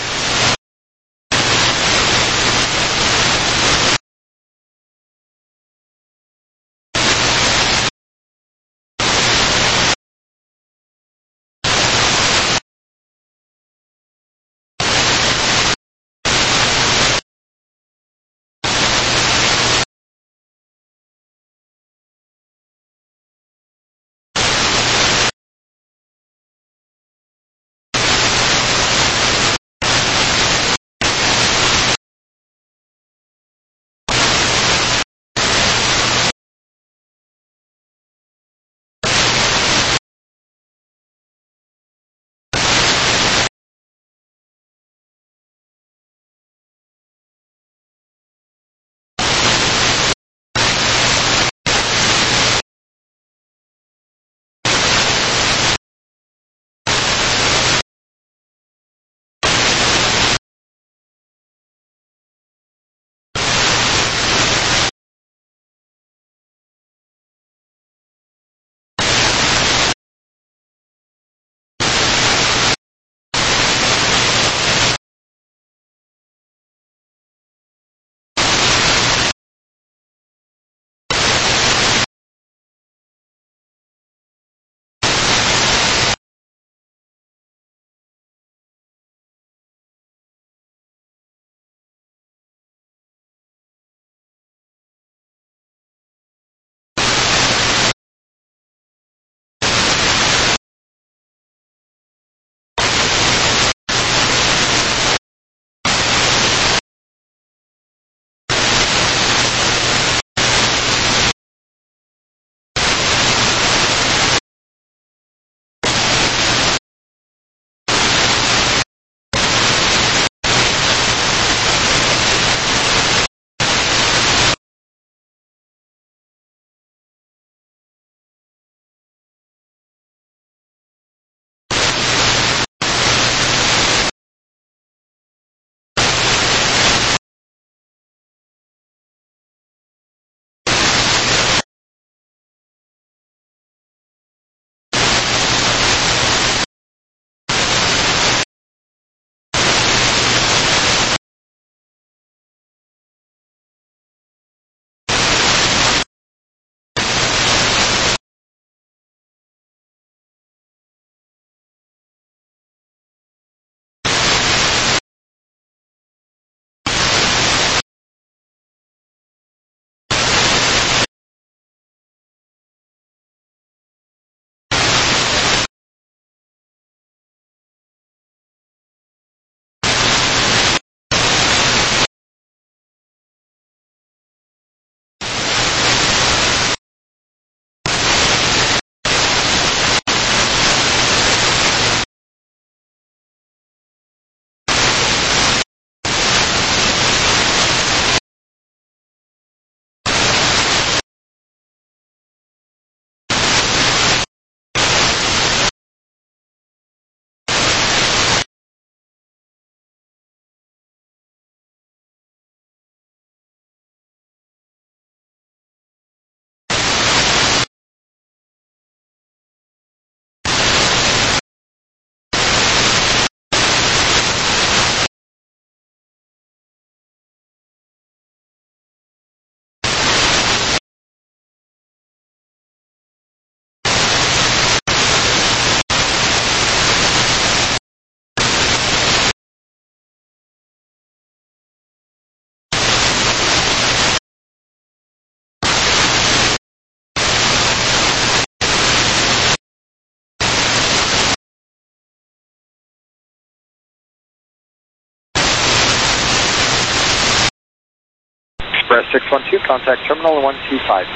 Express 612, contact terminal 125.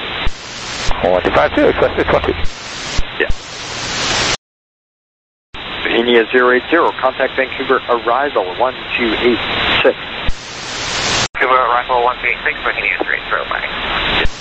1252, Express 612. Yeah. Bohemia 080, contact Vancouver arrival 1286. Vancouver arrival 1286, Bohemia 080, bye.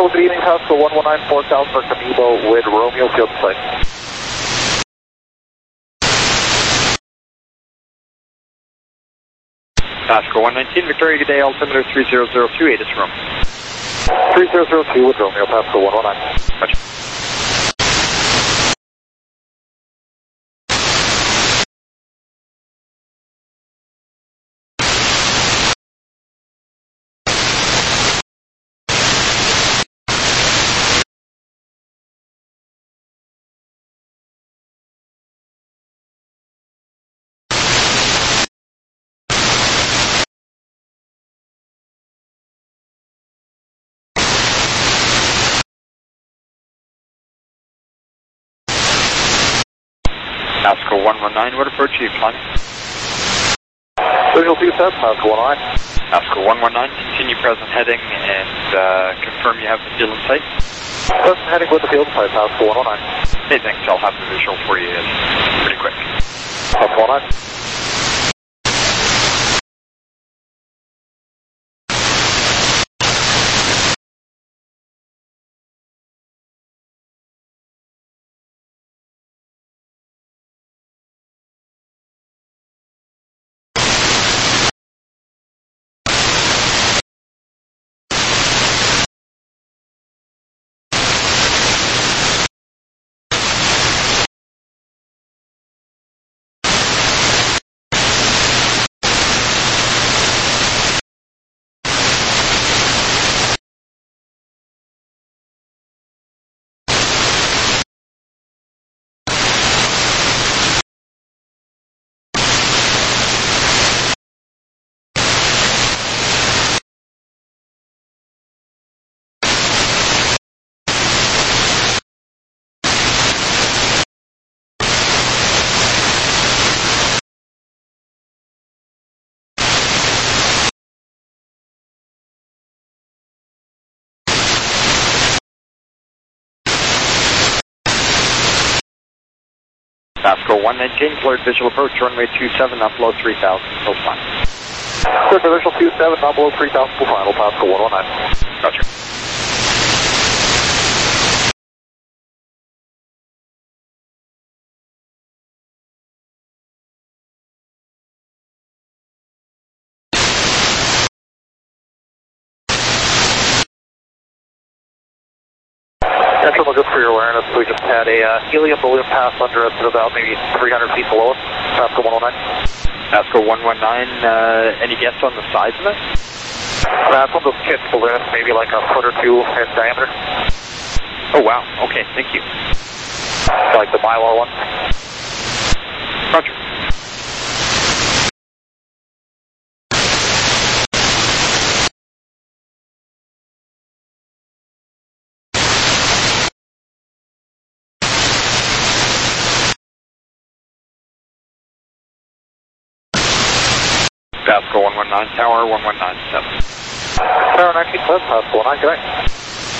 Hello, good evening, Pasco 119, 4000 for Camibo with Romeo Field Site. Pasco 119, Victoria, good day, altimeter 3002, is Romeo. 3002 with Romeo, Pasco 119. Roger. Pasco 119, what approach are you climbing? Visual 27, Pasco 119. Pasco 119, continue present heading and confirm you have the field in sight. Present heading with the field in sight, Pasco 119. Hey, thanks, I'll have the visual for you pretty quick. Pasco 119. Pasco 119, cleared visual approach, runway 27, up below 3000, full final. Cleared to visual 27, down below 3000, full final, Pasco 119. Roger. Central, just for your awareness, we just had a helium balloon pass under us at about maybe 300 feet below us. Pasco 119. Pasco 119, any guess on the size of it? That's one of those kit balloons, maybe like a foot or two in diameter. Oh wow, okay, thank you. Like the Mylar one. Roger. Pasco 119, tower 1197. Tower 19, Pasco 119, good night.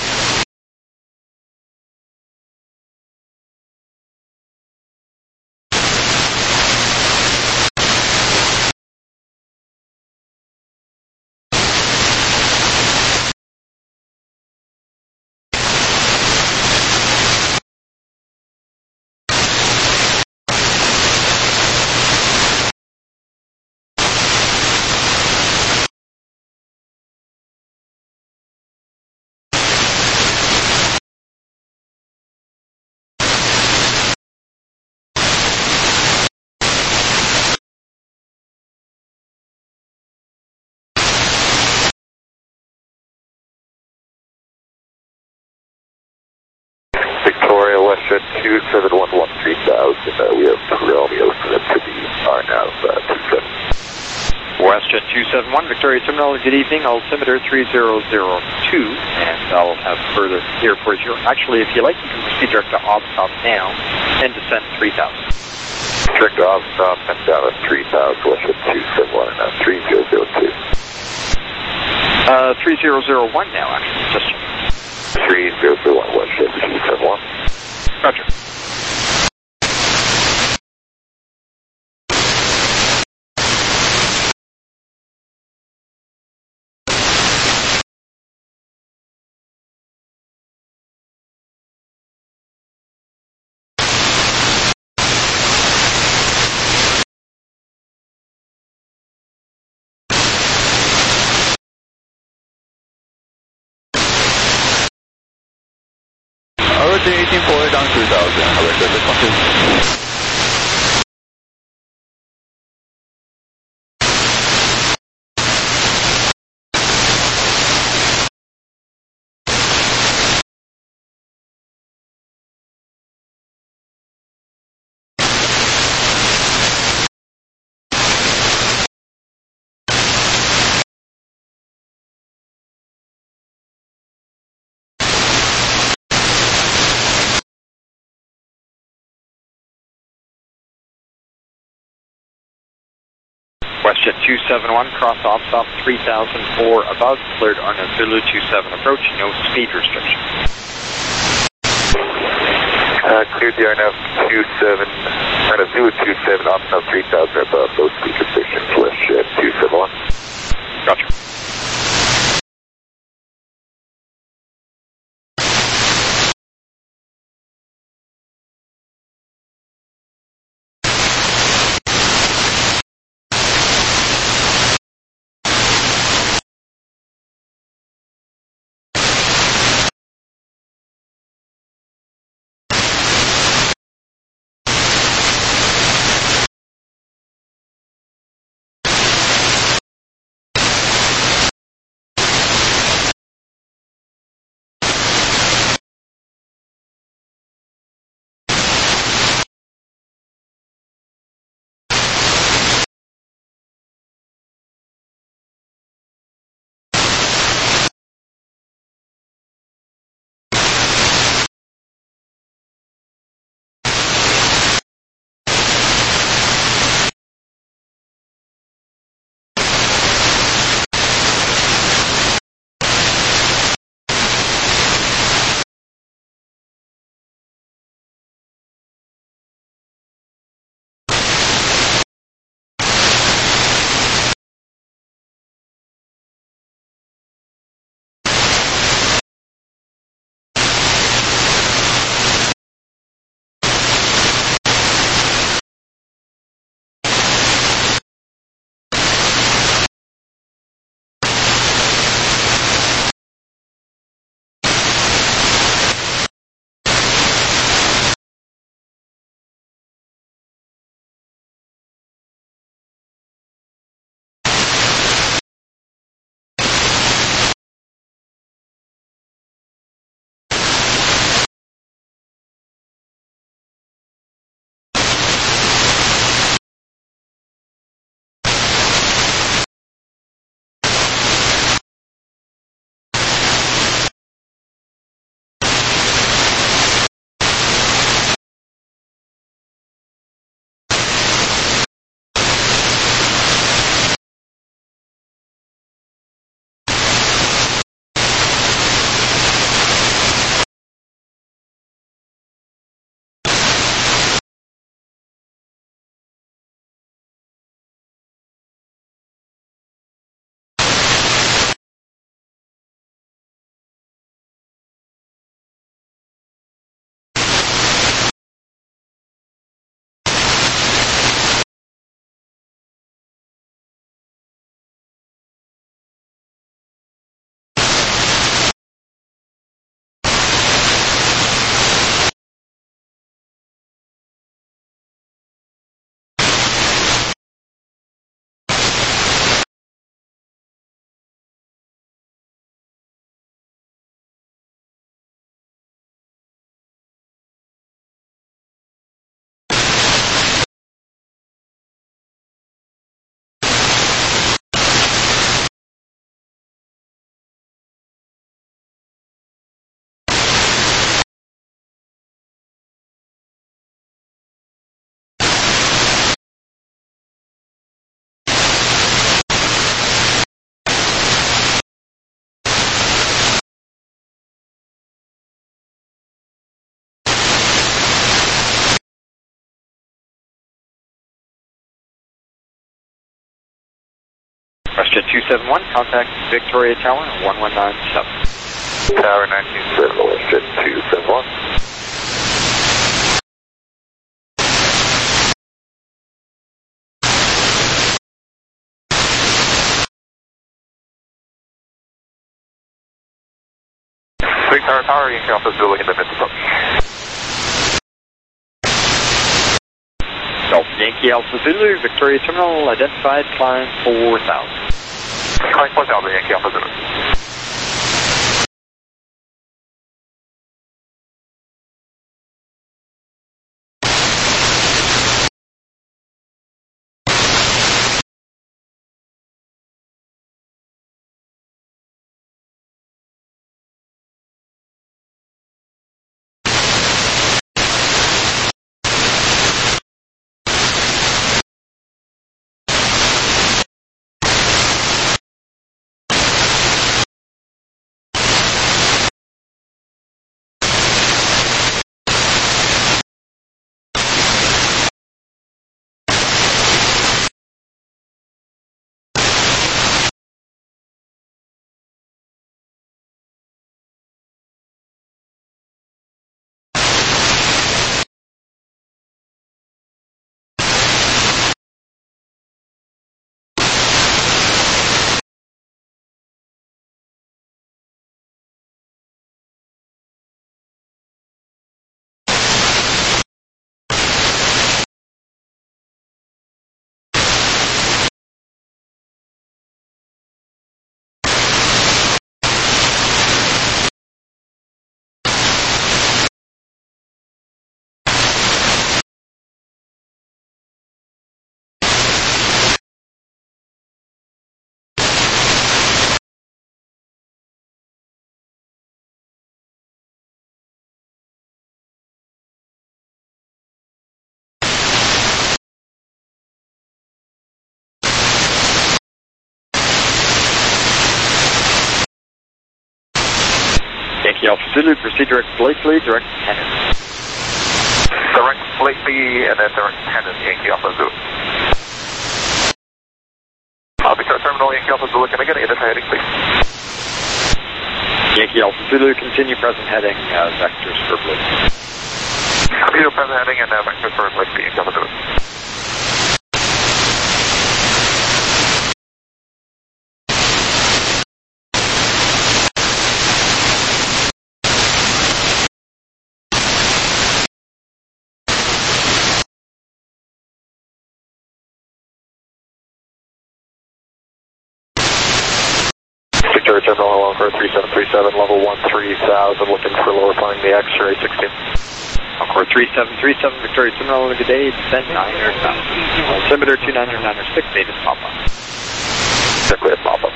Victoria, Western 2711 3000. We have Romeo set to the RNAV 27. Western 271, Victoria Terminal, good evening, altimeter 3002, and I'll have further here for you. Actually, if you like, you can proceed direct to Obstop now and descend 3000. Direct to Obstop and down at 3000, Western 271 and 3002. 3001 now, actually, just 3001, Western 271. Roger. 1840 down 2000. Alright, continue. Question 271, cross OPSOP 3004 above, cleared Arnaud Zulu 27 approach, no speed restriction. Cleared the Arnaud 27, OPSOP 3000 above, no speed restrictions, left jet 271. Gotcha. Question 271, contact Victoria Tower 1197. Tower 927, Westjet 271. Tower, Yankee Alpha Zulu in the mid-approach. Delta Yankee Alpha Zulu, Victoria Terminal, identified, climb 4000. Climb 4000, Yankee Alpha Zulu. Yankee Alpha Zulu, proceed direct Blakely, direct Cannon. Direct Blakely and then direct Cannon, Yankee Alpha Zulu. Victoria Terminal, Yankee Alpha Zulu, can I get an identify heading, please? Yankee Alpha Zulu, continue present heading, vectors for Blakely. Continue present heading and vectors for Blakely, Yankee Alpha Zulu. Victoria Terminal for 3737, level 13,000, looking for lower flying the X-ray 16. Encore 3737, Victoria Terminal, good day, descend 9,000. Altimeter 29906, David Papa. Simply at Papa.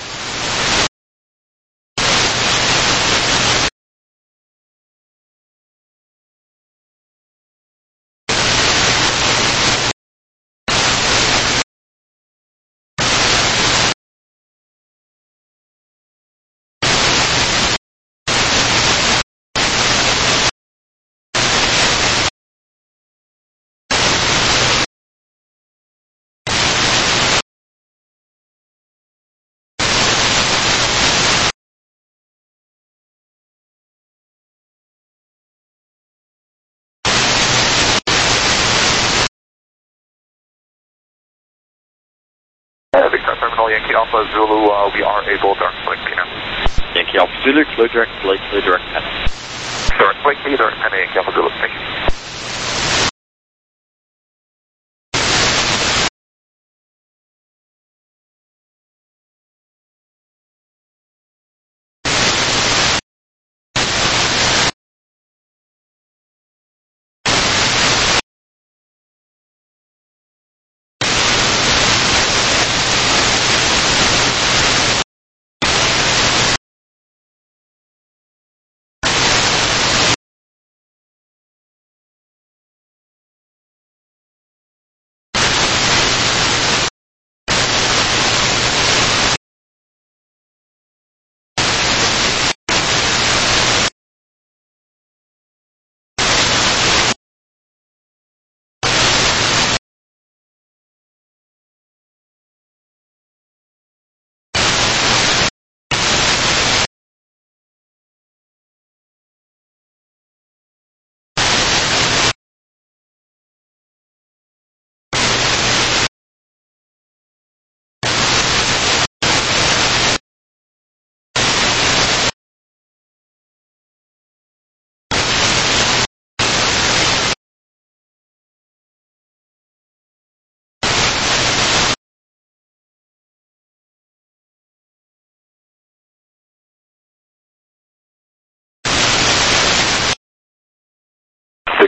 Victoria Terminal, Yankee Alpha Zulu, we are able direct Blakely now. Yankee Alpha Zulu, clear direct Blakely, direct Cannon. Direct Blakely, direct Cannon, Yankee Alpha Zulu, thank you.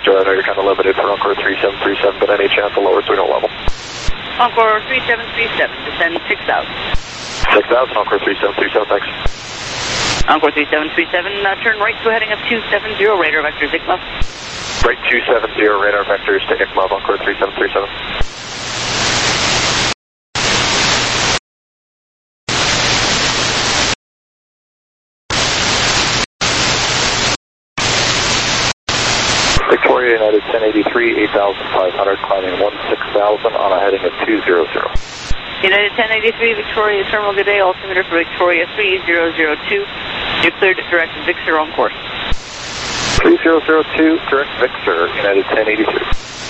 Joe, I know you're kind of limited for Encore 3737, but any chance of lower so we don't level? Encore 3737, descend 6,000. 6,000, Encore 3737, thanks. Encore 3737, turn right to heading of 270, radar vectors, ICMA. Right 270, radar vectors to ICMA, Encore 3737. Victoria United 1083, 8,500, climbing 16,000 on a heading of 200. United 1083, Victoria Terminal, good day, altimeter for Victoria 3002. You're cleared direct Victor on course. 3002, direct Victor, United 1083.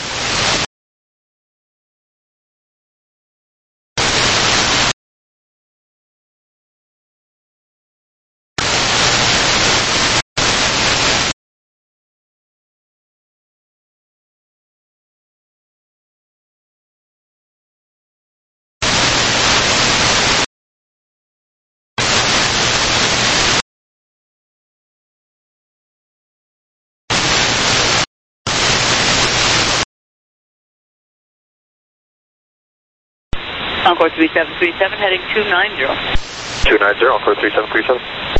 Encore 3737, heading 290. 290, Encore 3737.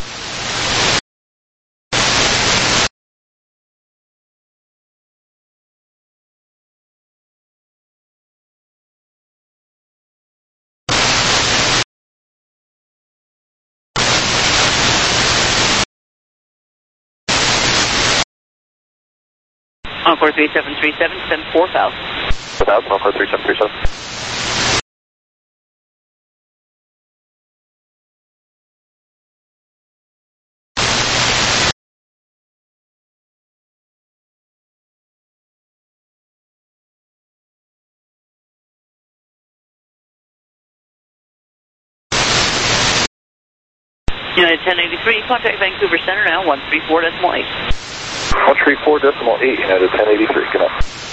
Encore 3737, send 4,000. 4,000, Encore 3737. United 1083, contact Vancouver Center now, 134.8. 134.8, United 1083, connect.